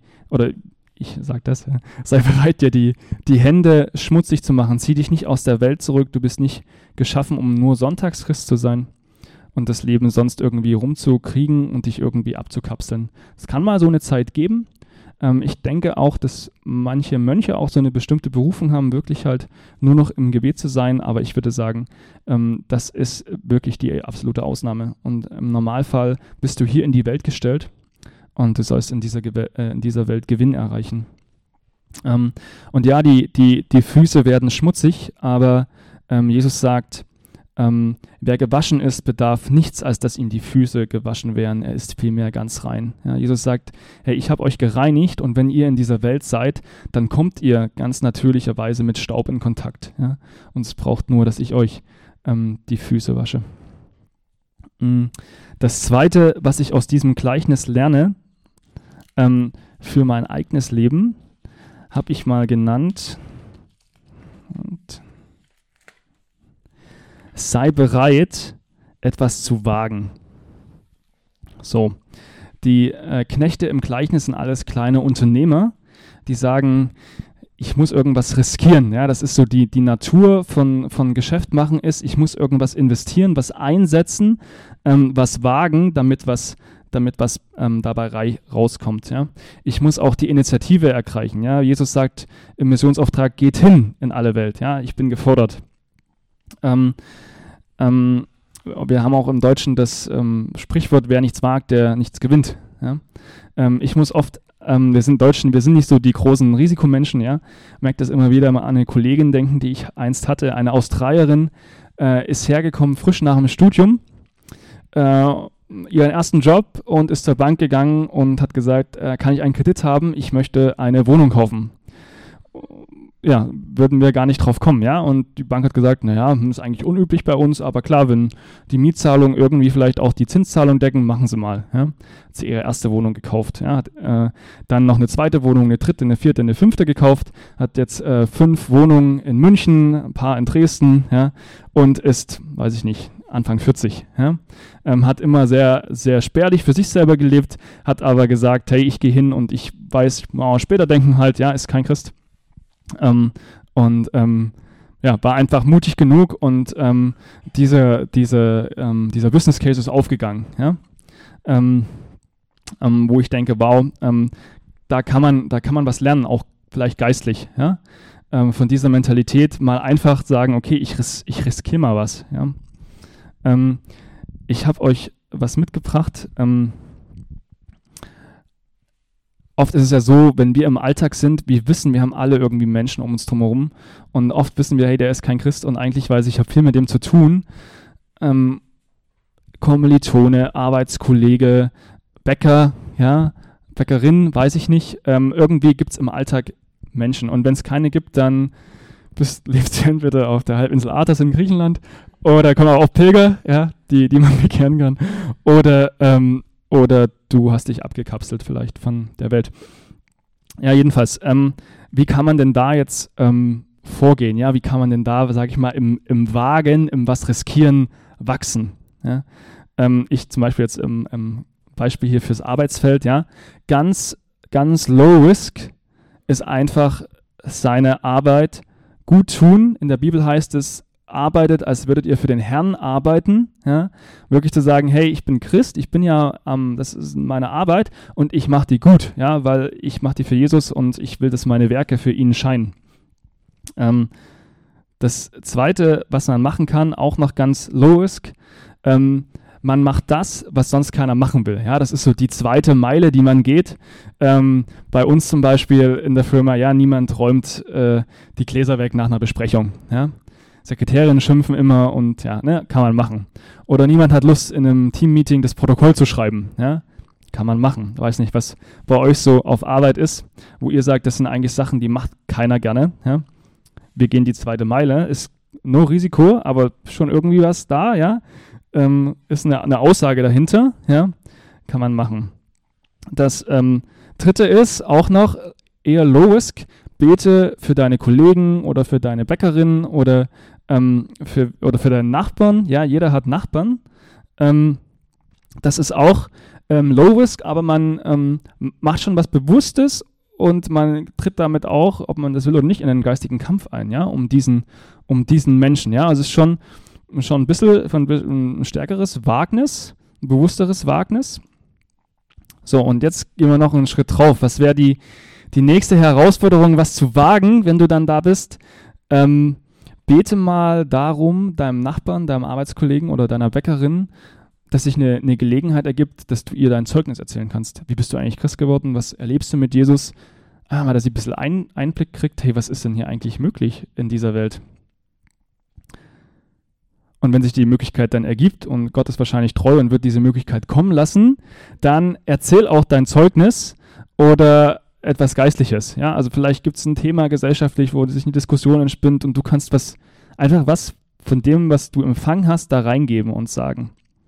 sei bereit, dir die Hände schmutzig zu machen. Zieh dich nicht aus der Welt zurück. Du bist nicht geschaffen, um nur Sonntagschrist zu sein und das Leben sonst irgendwie rumzukriegen und dich irgendwie abzukapseln. Es kann mal so eine Zeit geben. Ich denke auch, dass manche Mönche auch so eine bestimmte Berufung haben, wirklich halt nur noch im Gebet zu sein. Aber ich würde sagen, das ist wirklich die absolute Ausnahme. Und im Normalfall bist du hier in die Welt gestellt und du sollst in dieser Welt Gewinn erreichen. Und ja, die Füße werden schmutzig, aber Jesus sagt, wer gewaschen ist, bedarf nichts, als dass ihm die Füße gewaschen werden. Er ist vielmehr ganz rein. Ja, Jesus sagt, hey, ich habe euch gereinigt und wenn ihr in dieser Welt seid, dann kommt ihr ganz natürlicherweise mit Staub in Kontakt. Ja? Und es braucht nur, dass ich euch die Füße wasche. Das Zweite, was ich aus diesem Gleichnis lerne, für mein eigenes Leben, habe ich mal genannt. Und sei bereit, etwas zu wagen. So, die Knechte im Gleichnis sind alles kleine Unternehmer, die sagen, ich muss irgendwas riskieren. Ja, das ist so die Natur von Geschäft machen ist, ich muss irgendwas investieren, was einsetzen, was wagen, damit was dabei rauskommt. Ja. Ich muss auch die Initiative ergreifen. Ja. Jesus sagt im Missionsauftrag, geht hin in alle Welt. Ja. Ich bin gefordert. Wir haben auch im Deutschen das Sprichwort, wer nichts wagt, der nichts gewinnt. Ja. Ich muss oft wir sind Deutschen, wir sind nicht so die großen Risikomenschen, ja. Merkt das immer wieder mal an eine Kollegin denken, die ich einst hatte. Eine Australierin ist hergekommen, frisch nach dem Studium, ihren ersten Job und ist zur Bank gegangen und hat gesagt, kann ich einen Kredit haben? Ich möchte eine Wohnung kaufen. Ja, würden wir gar nicht drauf kommen, ja. Und die Bank hat gesagt, naja, ist eigentlich unüblich bei uns, aber klar, wenn die Mietzahlung irgendwie vielleicht auch die Zinszahlung decken, machen Sie mal. Ja. Hat sie ihre erste Wohnung gekauft, ja. Hat dann noch eine zweite Wohnung, eine dritte, eine vierte, eine fünfte gekauft, hat jetzt 5 Wohnungen in München, ein paar in Dresden, ja, und ist, weiß ich nicht, Anfang 40, ja. Hat immer sehr, sehr spärlich für sich selber gelebt, hat aber gesagt, hey, ich gehe hin und ich weiß, später denken halt, ja, ist kein Christ. War einfach mutig genug und dieser Business Case ist aufgegangen, ja? Wo ich denke, wow, da kann man was lernen, auch vielleicht geistlich, ja? Von dieser Mentalität mal einfach sagen, okay, ich riskiere mal was, ja? Ich habe euch was mitgebracht. Oft ist es ja so, wenn wir im Alltag sind, wir wissen, wir haben alle irgendwie Menschen um uns drumherum und oft wissen wir, hey, der ist kein Christ und eigentlich weiß ich habe viel mit dem zu tun. Kommilitone, Arbeitskollege, Bäcker, ja, Bäckerin, weiß ich nicht. Irgendwie gibt es im Alltag Menschen und wenn es keine gibt, dann lebst du entweder auf der Halbinsel Athos in Griechenland oder kommen auch Pilger, ja, die man bekehren kann, oder du hast dich abgekapselt vielleicht von der Welt. Ja, jedenfalls, wie kann man denn da jetzt vorgehen? Ja, wie kann man denn da, sage ich mal, im Wagen, im was riskieren, wachsen? Ja? Ich zum Beispiel jetzt im Beispiel hier fürs Arbeitsfeld, ja, ganz, ganz low risk ist einfach seine Arbeit gut tun. In der Bibel heißt es, arbeitet, als würdet ihr für den Herrn arbeiten, ja? Wirklich zu sagen, hey, ich bin Christ, ich bin ja, das ist meine Arbeit und ich mache die gut, ja, weil ich mache die für Jesus und ich will, dass meine Werke für ihn scheinen. Das Zweite, was man machen kann, auch noch ganz low risk, man macht das, was sonst keiner machen will. Ja, das ist so die zweite Meile, die man geht. Bei uns zum Beispiel in der Firma, ja, niemand räumt die Gläser weg nach einer Besprechung, ja. Sekretärinnen schimpfen immer und ja, ne, kann man machen. Oder niemand hat Lust, in einem Teammeeting das Protokoll zu schreiben. Ja, kann man machen. Ich weiß nicht, was bei euch so auf Arbeit ist, wo ihr sagt, das sind eigentlich Sachen, die macht keiner gerne. Ja. Wir gehen die zweite Meile, ist nur Risiko, aber schon irgendwie was da, ja. Ist eine Aussage dahinter, ja, kann man machen. Das Dritte ist auch noch eher low risk. Bete für deine Kollegen oder für deine Bäckerin oder für deinen Nachbarn. Ja, jeder hat Nachbarn. Das ist auch low risk, aber man macht schon was Bewusstes und man tritt damit auch, ob man das will oder nicht, in einen geistigen Kampf ein, ja, um diesen Menschen. Ja, also es ist schon ein bisschen ein stärkeres Wagnis, ein bewussteres Wagnis. So, und jetzt gehen wir noch einen Schritt drauf. Was wäre die nächste Herausforderung, was zu wagen, wenn du dann da bist? Bete mal darum, deinem Nachbarn, deinem Arbeitskollegen oder deiner Bäckerin, dass sich eine Gelegenheit ergibt, dass du ihr dein Zeugnis erzählen kannst. Wie bist du eigentlich Christ geworden? Was erlebst du mit Jesus? Mal, dass sie ein bisschen Einblick kriegt, hey, was ist denn hier eigentlich möglich in dieser Welt? Und wenn sich die Möglichkeit dann ergibt und Gott ist wahrscheinlich treu und wird diese Möglichkeit kommen lassen, dann erzähl auch dein Zeugnis oder etwas Geistliches. Ja? Also vielleicht gibt es ein Thema gesellschaftlich, wo sich eine Diskussion entspinnt und du kannst was von dem, was du empfangen hast, da reingeben und sagen.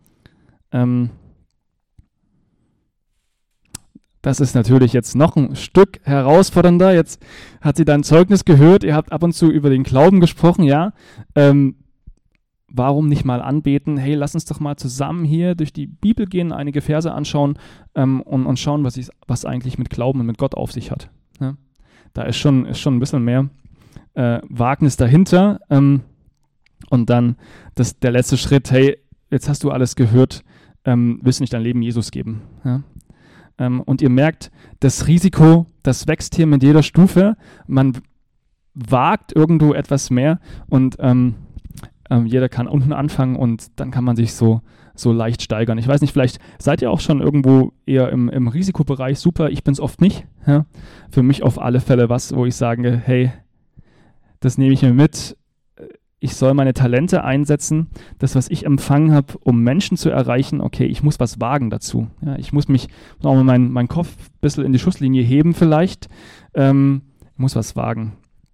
Das ist natürlich jetzt noch ein Stück herausfordernder. Jetzt hat sie dein Zeugnis gehört, ihr habt ab und zu über den Glauben gesprochen, ja. warum nicht mal anbeten? Hey, lass uns doch mal zusammen hier durch die Bibel gehen, einige Verse anschauen und schauen, was eigentlich mit Glauben und mit Gott auf sich hat. Ja? Da ist schon ein bisschen mehr Wagnis dahinter. Und dann der letzte Schritt, hey, jetzt hast du alles gehört, willst du nicht dein Leben Jesus geben? Ja? Und ihr merkt, das Risiko, das wächst hier mit jeder Stufe. Man wagt irgendwo etwas mehr und jeder kann unten anfangen und dann kann man sich so leicht steigern. Ich weiß nicht, vielleicht seid ihr auch schon irgendwo eher im Risikobereich. Super, ich bin es oft nicht. Ja? Für mich auf alle Fälle was, wo ich sage, hey, das nehme ich mir mit. Ich soll meine Talente einsetzen, das, was ich empfangen habe, um Menschen zu erreichen. Okay, ich muss was wagen dazu. Ja, ich muss auch mal meinen Kopf ein bisschen in die Schusslinie heben vielleicht. Ich muss was wagen.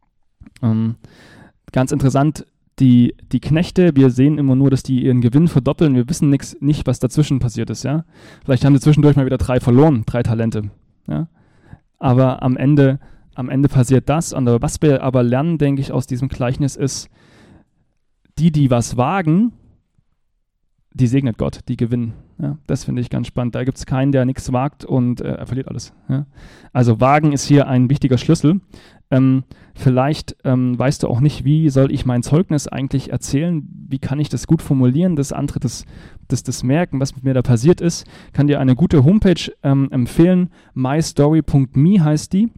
Ganz interessant, die Knechte, wir sehen immer nur, dass die ihren Gewinn verdoppeln. Wir wissen nicht, was dazwischen passiert ist. Ja? Vielleicht haben sie zwischendurch mal wieder 3 verloren, 3 Talente. Ja? Aber am Ende passiert das. Und was wir aber lernen, denke ich, aus diesem Gleichnis ist, die was wagen, die segnet Gott, die gewinnen. Ja, das finde ich ganz spannend. Da gibt es keinen, der nichts wagt und er verliert alles. Ja. Also wagen ist hier ein wichtiger Schlüssel. Vielleicht weißt du auch nicht, wie soll ich mein Zeugnis eigentlich erzählen? Wie kann ich das gut formulieren, dass andere das merken, was mit mir da passiert ist? Kann dir eine gute Homepage empfehlen. mystory.me heißt die.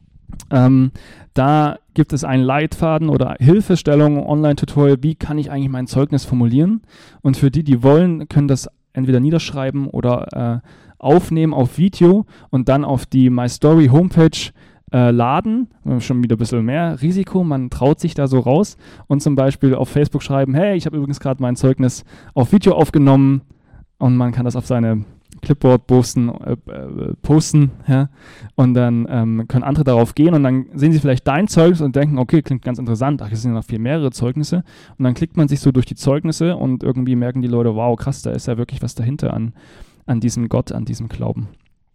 Da gibt es einen Leitfaden oder Hilfestellung, Online-Tutorial, wie kann ich eigentlich mein Zeugnis formulieren. Und für die wollen, können das entweder niederschreiben oder aufnehmen auf Video und dann auf die MyStory Homepage laden. Schon wieder ein bisschen mehr Risiko, man traut sich da so raus und zum Beispiel auf Facebook schreiben, hey, ich habe übrigens gerade mein Zeugnis auf Video aufgenommen und man kann das auf seine Clipboard posten, ja, und dann können andere darauf gehen und dann sehen sie vielleicht dein Zeugnis und denken, okay, klingt ganz interessant, ach, es sind ja noch viel mehrere Zeugnisse und dann klickt man sich so durch die Zeugnisse und irgendwie merken die Leute, wow, krass, da ist ja wirklich was dahinter an diesem Gott, an diesem Glauben.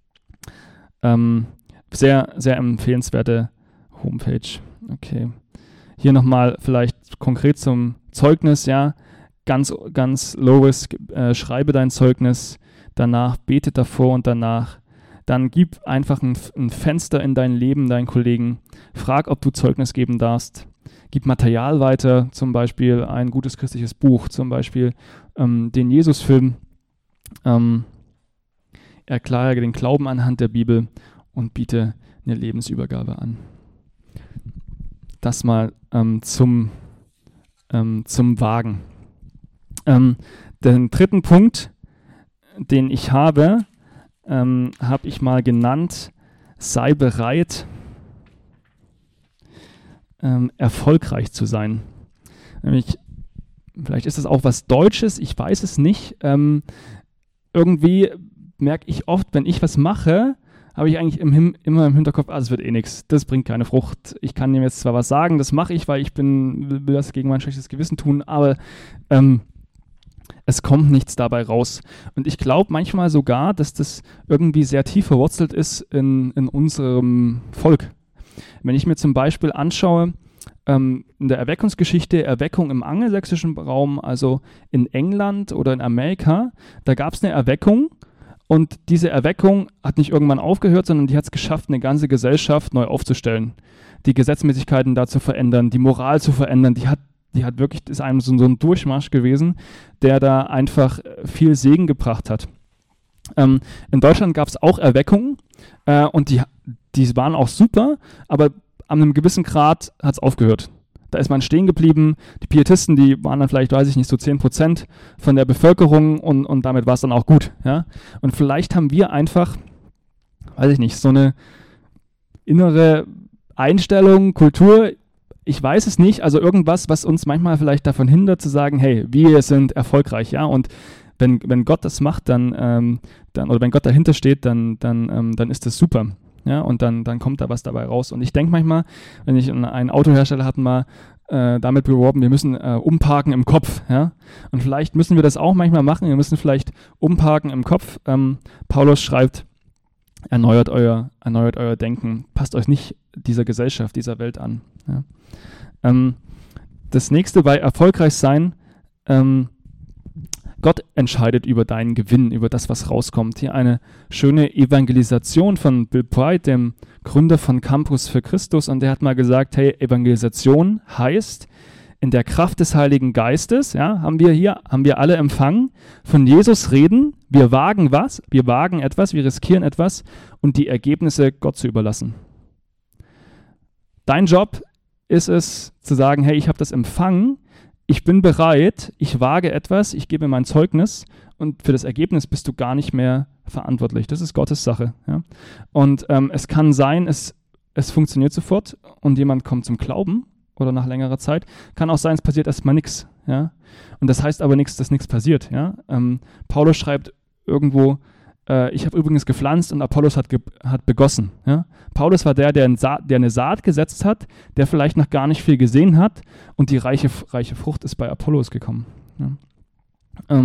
Sehr, sehr empfehlenswerte Homepage. Okay. Hier nochmal vielleicht konkret zum Zeugnis, ja, ganz low risk, schreibe dein Zeugnis, danach betet davor und danach. Dann gib einfach ein Fenster in dein Leben, deinen Kollegen. Frag, ob du Zeugnis geben darfst. Gib Material weiter, zum Beispiel ein gutes christliches Buch, zum Beispiel den Jesus-Film. Erkläre den Glauben anhand der Bibel und biete eine Lebensübergabe an. Das mal zum Wagen. Den dritten Punkt, den ich habe ich mal genannt, sei bereit, erfolgreich zu sein. Nämlich, vielleicht ist das auch was Deutsches, ich weiß es nicht. Irgendwie merke ich oft, wenn ich was mache, habe ich eigentlich immer im Hinterkopf, das wird eh nichts, das bringt keine Frucht. Ich kann ihm jetzt zwar was sagen, das mache ich, weil will das gegen mein schlechtes Gewissen tun, aber es kommt nichts dabei raus. Und ich glaube manchmal sogar, dass das irgendwie sehr tief verwurzelt ist in unserem Volk. Wenn ich mir zum Beispiel anschaue, in der Erweckungsgeschichte, Erweckung im angelsächsischen Raum, also in England oder in Amerika, da gab es eine Erweckung und diese Erweckung hat nicht irgendwann aufgehört, sondern die hat es geschafft, eine ganze Gesellschaft neu aufzustellen, die Gesetzmäßigkeiten da zu verändern, die Moral zu verändern, die hat wirklich, ist einem so ein Durchmarsch gewesen, der da einfach viel Segen gebracht hat. In Deutschland gab es auch Erweckungen und die waren auch super, aber an einem gewissen Grad hat es aufgehört. Da ist man stehen geblieben. Die Pietisten, die waren dann vielleicht, weiß ich nicht, so 10% von der Bevölkerung und damit war es dann auch gut. Ja? Und vielleicht haben wir einfach, weiß ich nicht, so eine innere Einstellung, Kultur, ich weiß es nicht, also irgendwas, was uns manchmal vielleicht davon hindert zu sagen, hey, wir sind erfolgreich, ja, und wenn Gott das macht, dann oder wenn Gott dahinter steht, dann ist das super, ja, und dann kommt da was dabei raus. Und ich denke manchmal, wenn ich einen Autohersteller hatten mal damit beworben, wir müssen umparken im Kopf, ja, und vielleicht müssen wir das auch manchmal machen, wir müssen vielleicht umparken im Kopf. Paulus schreibt, erneuert euer Denken, passt euch nicht dieser Gesellschaft, dieser Welt an. Ja. Das nächste bei erfolgreich sein, Gott entscheidet über deinen Gewinn, über das, was rauskommt. Hier eine schöne Evangelisation von Bill Bright, dem Gründer von Campus für Christus. Und der hat mal gesagt, hey, Evangelisation heißt, in der Kraft des Heiligen Geistes, ja, haben wir alle empfangen, von Jesus reden, wir wagen etwas, wir riskieren etwas und die Ergebnisse Gott zu überlassen. Dein Job ist es, zu sagen, hey, ich habe das empfangen, ich bin bereit, ich wage etwas, ich gebe mein Zeugnis und für das Ergebnis bist du gar nicht mehr verantwortlich. Das ist Gottes Sache. Ja? Und es kann sein, es funktioniert sofort und jemand kommt zum Glauben oder nach längerer Zeit. Kann auch sein, es passiert erstmal nichts. Ja? Und das heißt aber nichts, dass nichts passiert. Ja? Paulus schreibt irgendwo, ich habe übrigens gepflanzt und Apollos hat begossen. Ja? Paulus war der eine Saat gesetzt hat, der vielleicht noch gar nicht viel gesehen hat und die reiche Frucht ist bei Apollos gekommen. Ja?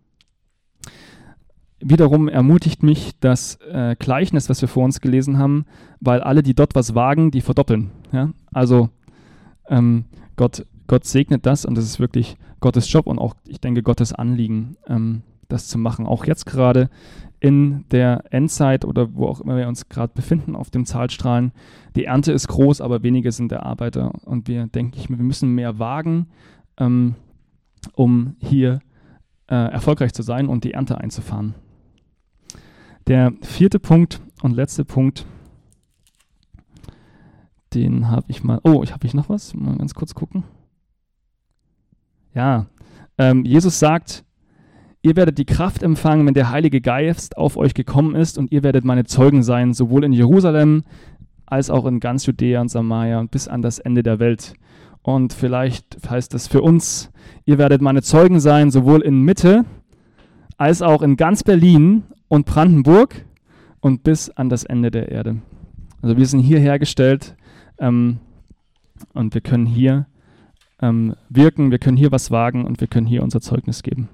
Wiederum ermutigt mich das Gleichnis, was wir vor uns gelesen haben, weil alle, die dort was wagen, die verdoppeln. Ja? Also Gott segnet das und das ist wirklich Gottes Job und auch, ich denke, Gottes Anliegen, das zu machen. Auch jetzt gerade in der Endzeit oder wo auch immer wir uns gerade befinden auf dem Zahlstrahlen. Die Ernte ist groß, aber wenige sind der Arbeiter. Und wir müssen mehr wagen, um hier erfolgreich zu sein und die Ernte einzufahren. Der 4. Punkt und letzte Punkt, den habe ich mal. Oh, habe ich noch was? Mal ganz kurz gucken. Ja, Jesus sagt, ihr werdet die Kraft empfangen, wenn der Heilige Geist auf euch gekommen ist und ihr werdet meine Zeugen sein, sowohl in Jerusalem als auch in ganz Judäa und Samaria und bis an das Ende der Welt. Und vielleicht heißt das für uns, ihr werdet meine Zeugen sein, sowohl in Mitte als auch in ganz Berlin und Brandenburg und bis an das Ende der Erde. Also wir sind hier hergestellt und wir können hier wirken, wir können hier was wagen und wir können hier unser Zeugnis geben.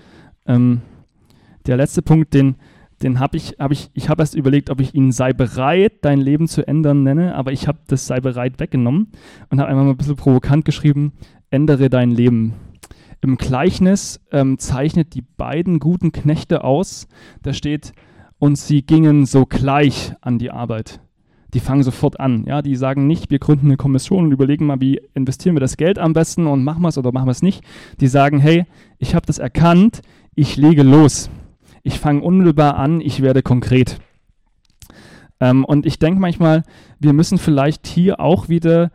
Der letzte Punkt, den habe ich erst überlegt, ob ich ihn sei bereit, dein Leben zu ändern nenne, aber ich habe das sei bereit weggenommen und habe einfach mal ein bisschen provokant geschrieben, ändere dein Leben. Im Gleichnis zeichnet die beiden guten Knechte aus, da steht, und sie gingen sogleich an die Arbeit. Die fangen sofort an. Ja? Die sagen nicht, wir gründen eine Kommission und überlegen mal, wie investieren wir das Geld am besten und machen wir es oder machen wir es nicht. Die sagen, hey, ich habe das erkannt, ich lege los. Ich fange unmittelbar an, ich werde konkret. Und ich denke manchmal, wir müssen vielleicht hier auch wieder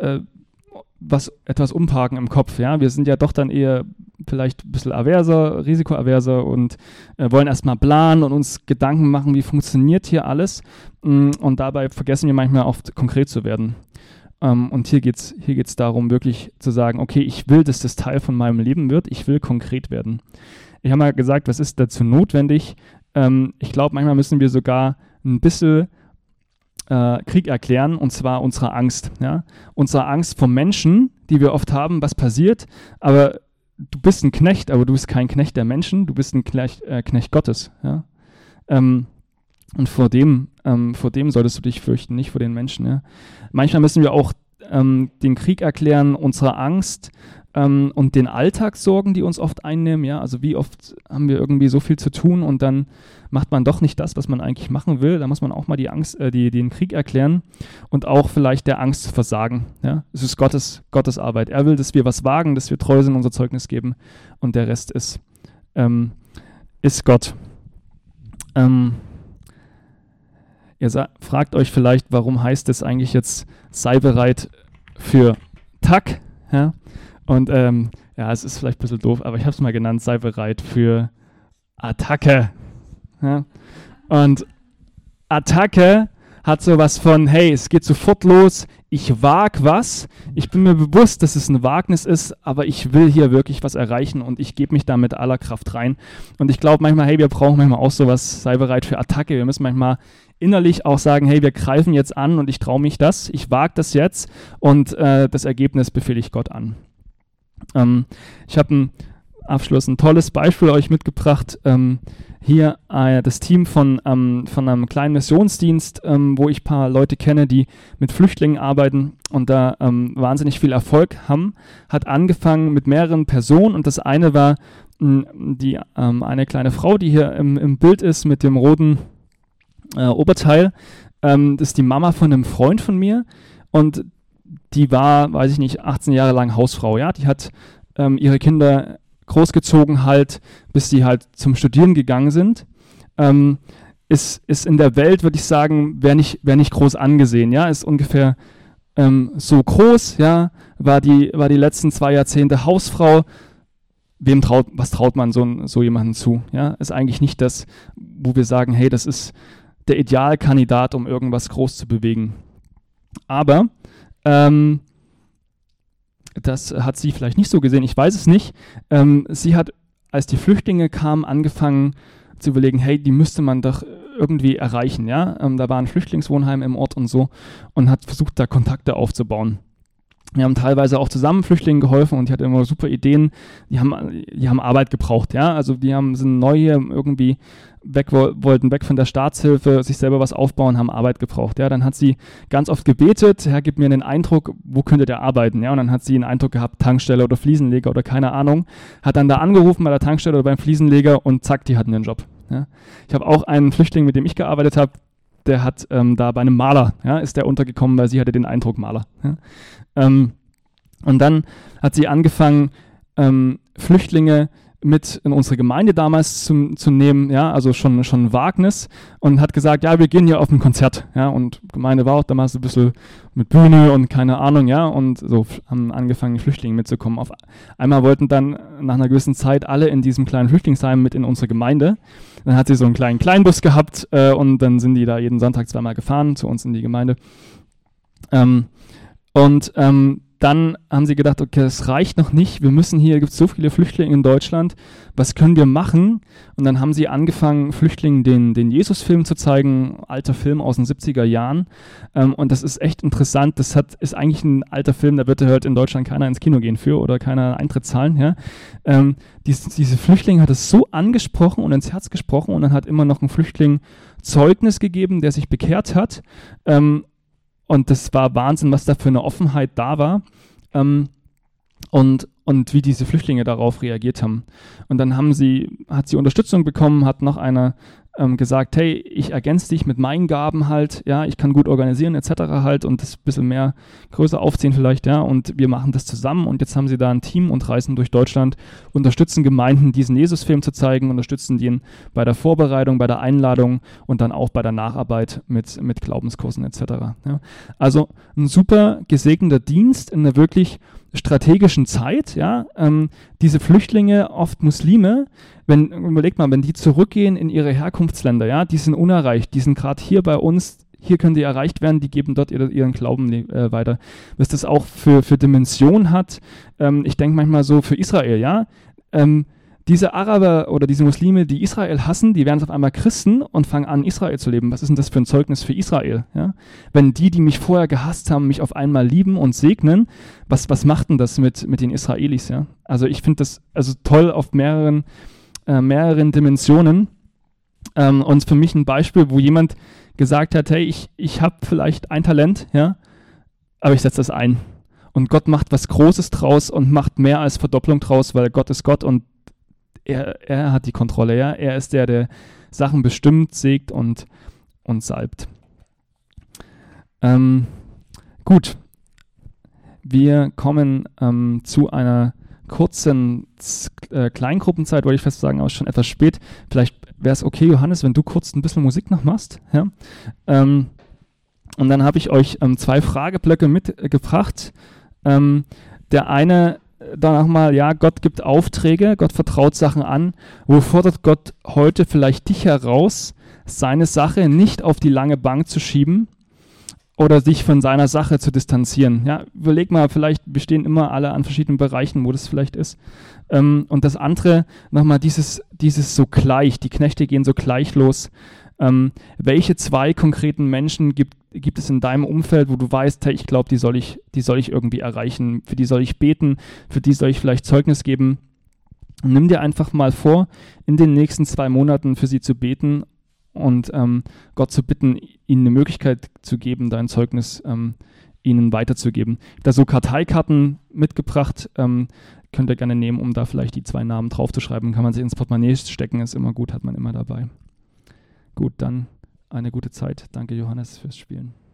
etwas umparken im Kopf. Ja? Wir sind ja doch dann eher vielleicht ein bisschen risikoaverser und wollen erstmal planen und uns Gedanken machen, wie funktioniert hier alles. Und dabei vergessen wir manchmal oft konkret zu werden. Und hier geht's darum, wirklich zu sagen, okay, ich will, dass das Teil von meinem Leben wird, ich will konkret werden. Ich habe mal gesagt, was ist dazu notwendig? Ich glaube, manchmal müssen wir sogar ein bisschen Krieg erklären, und zwar unsere Angst. Ja? Unsere Angst vor Menschen, die wir oft haben, was passiert, aber du bist ein Knecht, aber du bist kein Knecht der Menschen, du bist ein Knecht Gottes. Ja? Und vor dem solltest du dich fürchten, nicht vor den Menschen. Ja? Manchmal müssen wir auch den Krieg erklären, unsere Angst und den Alltagssorgen, die uns oft einnehmen. Ja? Also wie oft haben wir irgendwie so viel zu tun und dann macht man doch nicht das, was man eigentlich machen will. Da muss man auch mal den Krieg erklären und auch vielleicht der Angst zu versagen. Ja? Es ist Gottes Arbeit. Er will, dass wir was wagen, dass wir treu sind, unser Zeugnis geben und der Rest ist Gott. Ihr fragt euch vielleicht, warum heißt es eigentlich jetzt, sei bereit für Tack? Ja? Und es ist vielleicht ein bisschen doof, aber ich habe es mal genannt, sei bereit für Attacke. Ja? Und Attacke hat sowas von, hey, es geht sofort los, ich wage was, ich bin mir bewusst, dass es ein Wagnis ist, aber ich will hier wirklich was erreichen und ich gebe mich da mit aller Kraft rein. Und ich glaube manchmal, hey, wir brauchen manchmal auch sowas, sei bereit für Attacke. Wir müssen manchmal innerlich auch sagen, hey, wir greifen jetzt an und ich traue mich das, ich wage das jetzt und das Ergebnis befehle ich Gott an. Ich habe Abschluss ein tolles Beispiel euch mitgebracht. Hier das Team von einem kleinen Missionsdienst, wo ich ein paar Leute kenne, die mit Flüchtlingen arbeiten und da wahnsinnig viel Erfolg haben, hat angefangen mit mehreren Personen und das eine war eine kleine Frau, die hier im Bild ist mit dem roten Oberteil. Das ist die Mama von einem Freund von mir und die war, weiß ich nicht, 18 Jahre lang Hausfrau. Ja? Die hat ihre Kinder großgezogen halt, bis sie halt zum Studieren gegangen sind. Ist in der Welt, würde ich sagen, wäre nicht groß angesehen. Ja? Ist ungefähr so groß, ja? war die letzten 2 Jahrzehnte Hausfrau. Was traut man so jemanden zu? Ja? Ist eigentlich nicht das, wo wir sagen, hey, das ist der Idealkandidat, um irgendwas groß zu bewegen. Aber das hat sie vielleicht nicht so gesehen, ich weiß es nicht. Sie hat, als die Flüchtlinge kamen, angefangen zu überlegen, hey, die müsste man doch irgendwie erreichen. Ja? Da war ein Flüchtlingswohnheim im Ort und so und hat versucht, da Kontakte aufzubauen. Wir haben teilweise auch zusammen Flüchtlingen geholfen und die hatten immer super Ideen. Die haben Arbeit gebraucht, ja. Also sind neu hier irgendwie wollten weg von der Staatshilfe, sich selber was aufbauen, haben Arbeit gebraucht. Ja. Dann hat sie ganz oft gebetet, Herr, gib mir den Eindruck, wo könnte der arbeiten? Ja. Und dann hat sie einen Eindruck gehabt, Tankstelle oder Fliesenleger oder keine Ahnung. Hat dann da angerufen bei der Tankstelle oder beim Fliesenleger und zack, die hatten den Job. Ja. Ich habe auch einen Flüchtling, mit dem ich gearbeitet habe, der hat da bei einem Maler, ja, ist der untergekommen, weil sie hatte den Eindruck Maler. Ja. Und dann hat sie angefangen, Flüchtlinge mit in unsere Gemeinde damals zu nehmen, ja, also schon ein Wagnis und hat gesagt, ja, wir gehen hier auf ein Konzert, ja, und Gemeinde war auch damals ein bisschen mit Bühne und keine Ahnung, ja, und so haben angefangen, die Flüchtlinge mitzukommen. Auf einmal wollten dann nach einer gewissen Zeit alle in diesem kleinen Flüchtlingsheim mit in unsere Gemeinde. Dann hat sie so einen kleinen Kleinbus gehabt und dann sind die da jeden Sonntag 2-mal gefahren zu uns in die Gemeinde. Dann haben sie gedacht, okay, das reicht noch nicht, gibt es so viele Flüchtlinge in Deutschland, was können wir machen? Und dann haben sie angefangen, Flüchtlingen den Jesus-Film zu zeigen, alter Film aus den 70er Jahren. Und das ist echt interessant, ist eigentlich ein alter Film, da wird halt in Deutschland keiner ins Kino gehen für oder keiner Eintritt zahlen. Ja? Diese Flüchtlinge hat es so angesprochen und ins Herz gesprochen und dann hat immer noch ein Flüchtling Zeugnis gegeben, der sich bekehrt hat. Und das war Wahnsinn, was da für eine Offenheit da war und wie diese Flüchtlinge darauf reagiert haben. Und dann hat sie Unterstützung bekommen, hat noch einer gesagt, hey, ich ergänze dich mit meinen Gaben halt, ja, ich kann gut organisieren etc. halt und das ein bisschen mehr größer aufziehen vielleicht, ja, und wir machen das zusammen und jetzt haben sie da ein Team und reisen durch Deutschland, unterstützen Gemeinden, diesen Jesus-Film zu zeigen, unterstützen den bei der Vorbereitung, bei der Einladung und dann auch bei der Nacharbeit mit Glaubenskursen etc. Ja. Also ein super gesegneter Dienst in einer wirklich strategischen Zeit, ja, diese Flüchtlinge, oft Muslime, überlegt mal, wenn die zurückgehen in ihre Herkunftsländer, ja, die sind unerreicht, die sind gerade hier bei uns, hier können die erreicht werden, die geben dort ihren Glauben weiter. Was das auch für Dimension hat, ich denke manchmal so für Israel, ja, diese Araber oder diese Muslime, die Israel hassen, die werden auf einmal Christen und fangen an, Israel zu leben. Was ist denn das für ein Zeugnis für Israel? Ja? Wenn die mich vorher gehasst haben, mich auf einmal lieben und segnen, was macht denn das mit den Israelis? Ja? Also ich finde das also toll auf mehreren Dimensionen. Und für mich ein Beispiel, wo jemand gesagt hat, hey, ich habe vielleicht ein Talent, ja, aber ich setze das ein. Und Gott macht was Großes draus und macht mehr als Verdopplung draus, weil Gott ist Gott und er hat die Kontrolle, ja. Er ist der Sachen bestimmt, sägt und salbt. Gut. Wir kommen zu einer kurzen Kleingruppenzeit, wollte ich fast sagen, aber schon etwas spät. Vielleicht wäre es okay, Johannes, wenn du kurz ein bisschen Musik noch machst. Ja? Und dann habe ich euch 2 Frageblöcke mitgebracht. Der eine danach mal, ja, Gott gibt Aufträge, Gott vertraut Sachen an. Wo fordert Gott heute vielleicht dich heraus, seine Sache nicht auf die lange Bank zu schieben oder sich von seiner Sache zu distanzieren? Ja, überleg mal, vielleicht bestehen immer alle an verschiedenen Bereichen, wo das vielleicht ist. Und das andere, nochmal dieses so gleich, die Knechte gehen so gleich los. Welche 2 konkreten Menschen gibt es in deinem Umfeld, wo du weißt, hey, ich glaube, die soll ich irgendwie erreichen, für die soll ich beten, für die soll ich vielleicht Zeugnis geben? Und nimm dir einfach mal vor, in den nächsten 2 Monaten für sie zu beten und Gott zu bitten, ihnen eine Möglichkeit zu geben, dein Zeugnis ihnen weiterzugeben. Da so Karteikarten mitgebracht, könnt ihr gerne nehmen, um da vielleicht die 2 Namen draufzuschreiben. Kann man sich ins Portemonnaie stecken, ist immer gut, hat man immer dabei. Gut, dann eine gute Zeit. Danke, Johannes, fürs Spielen.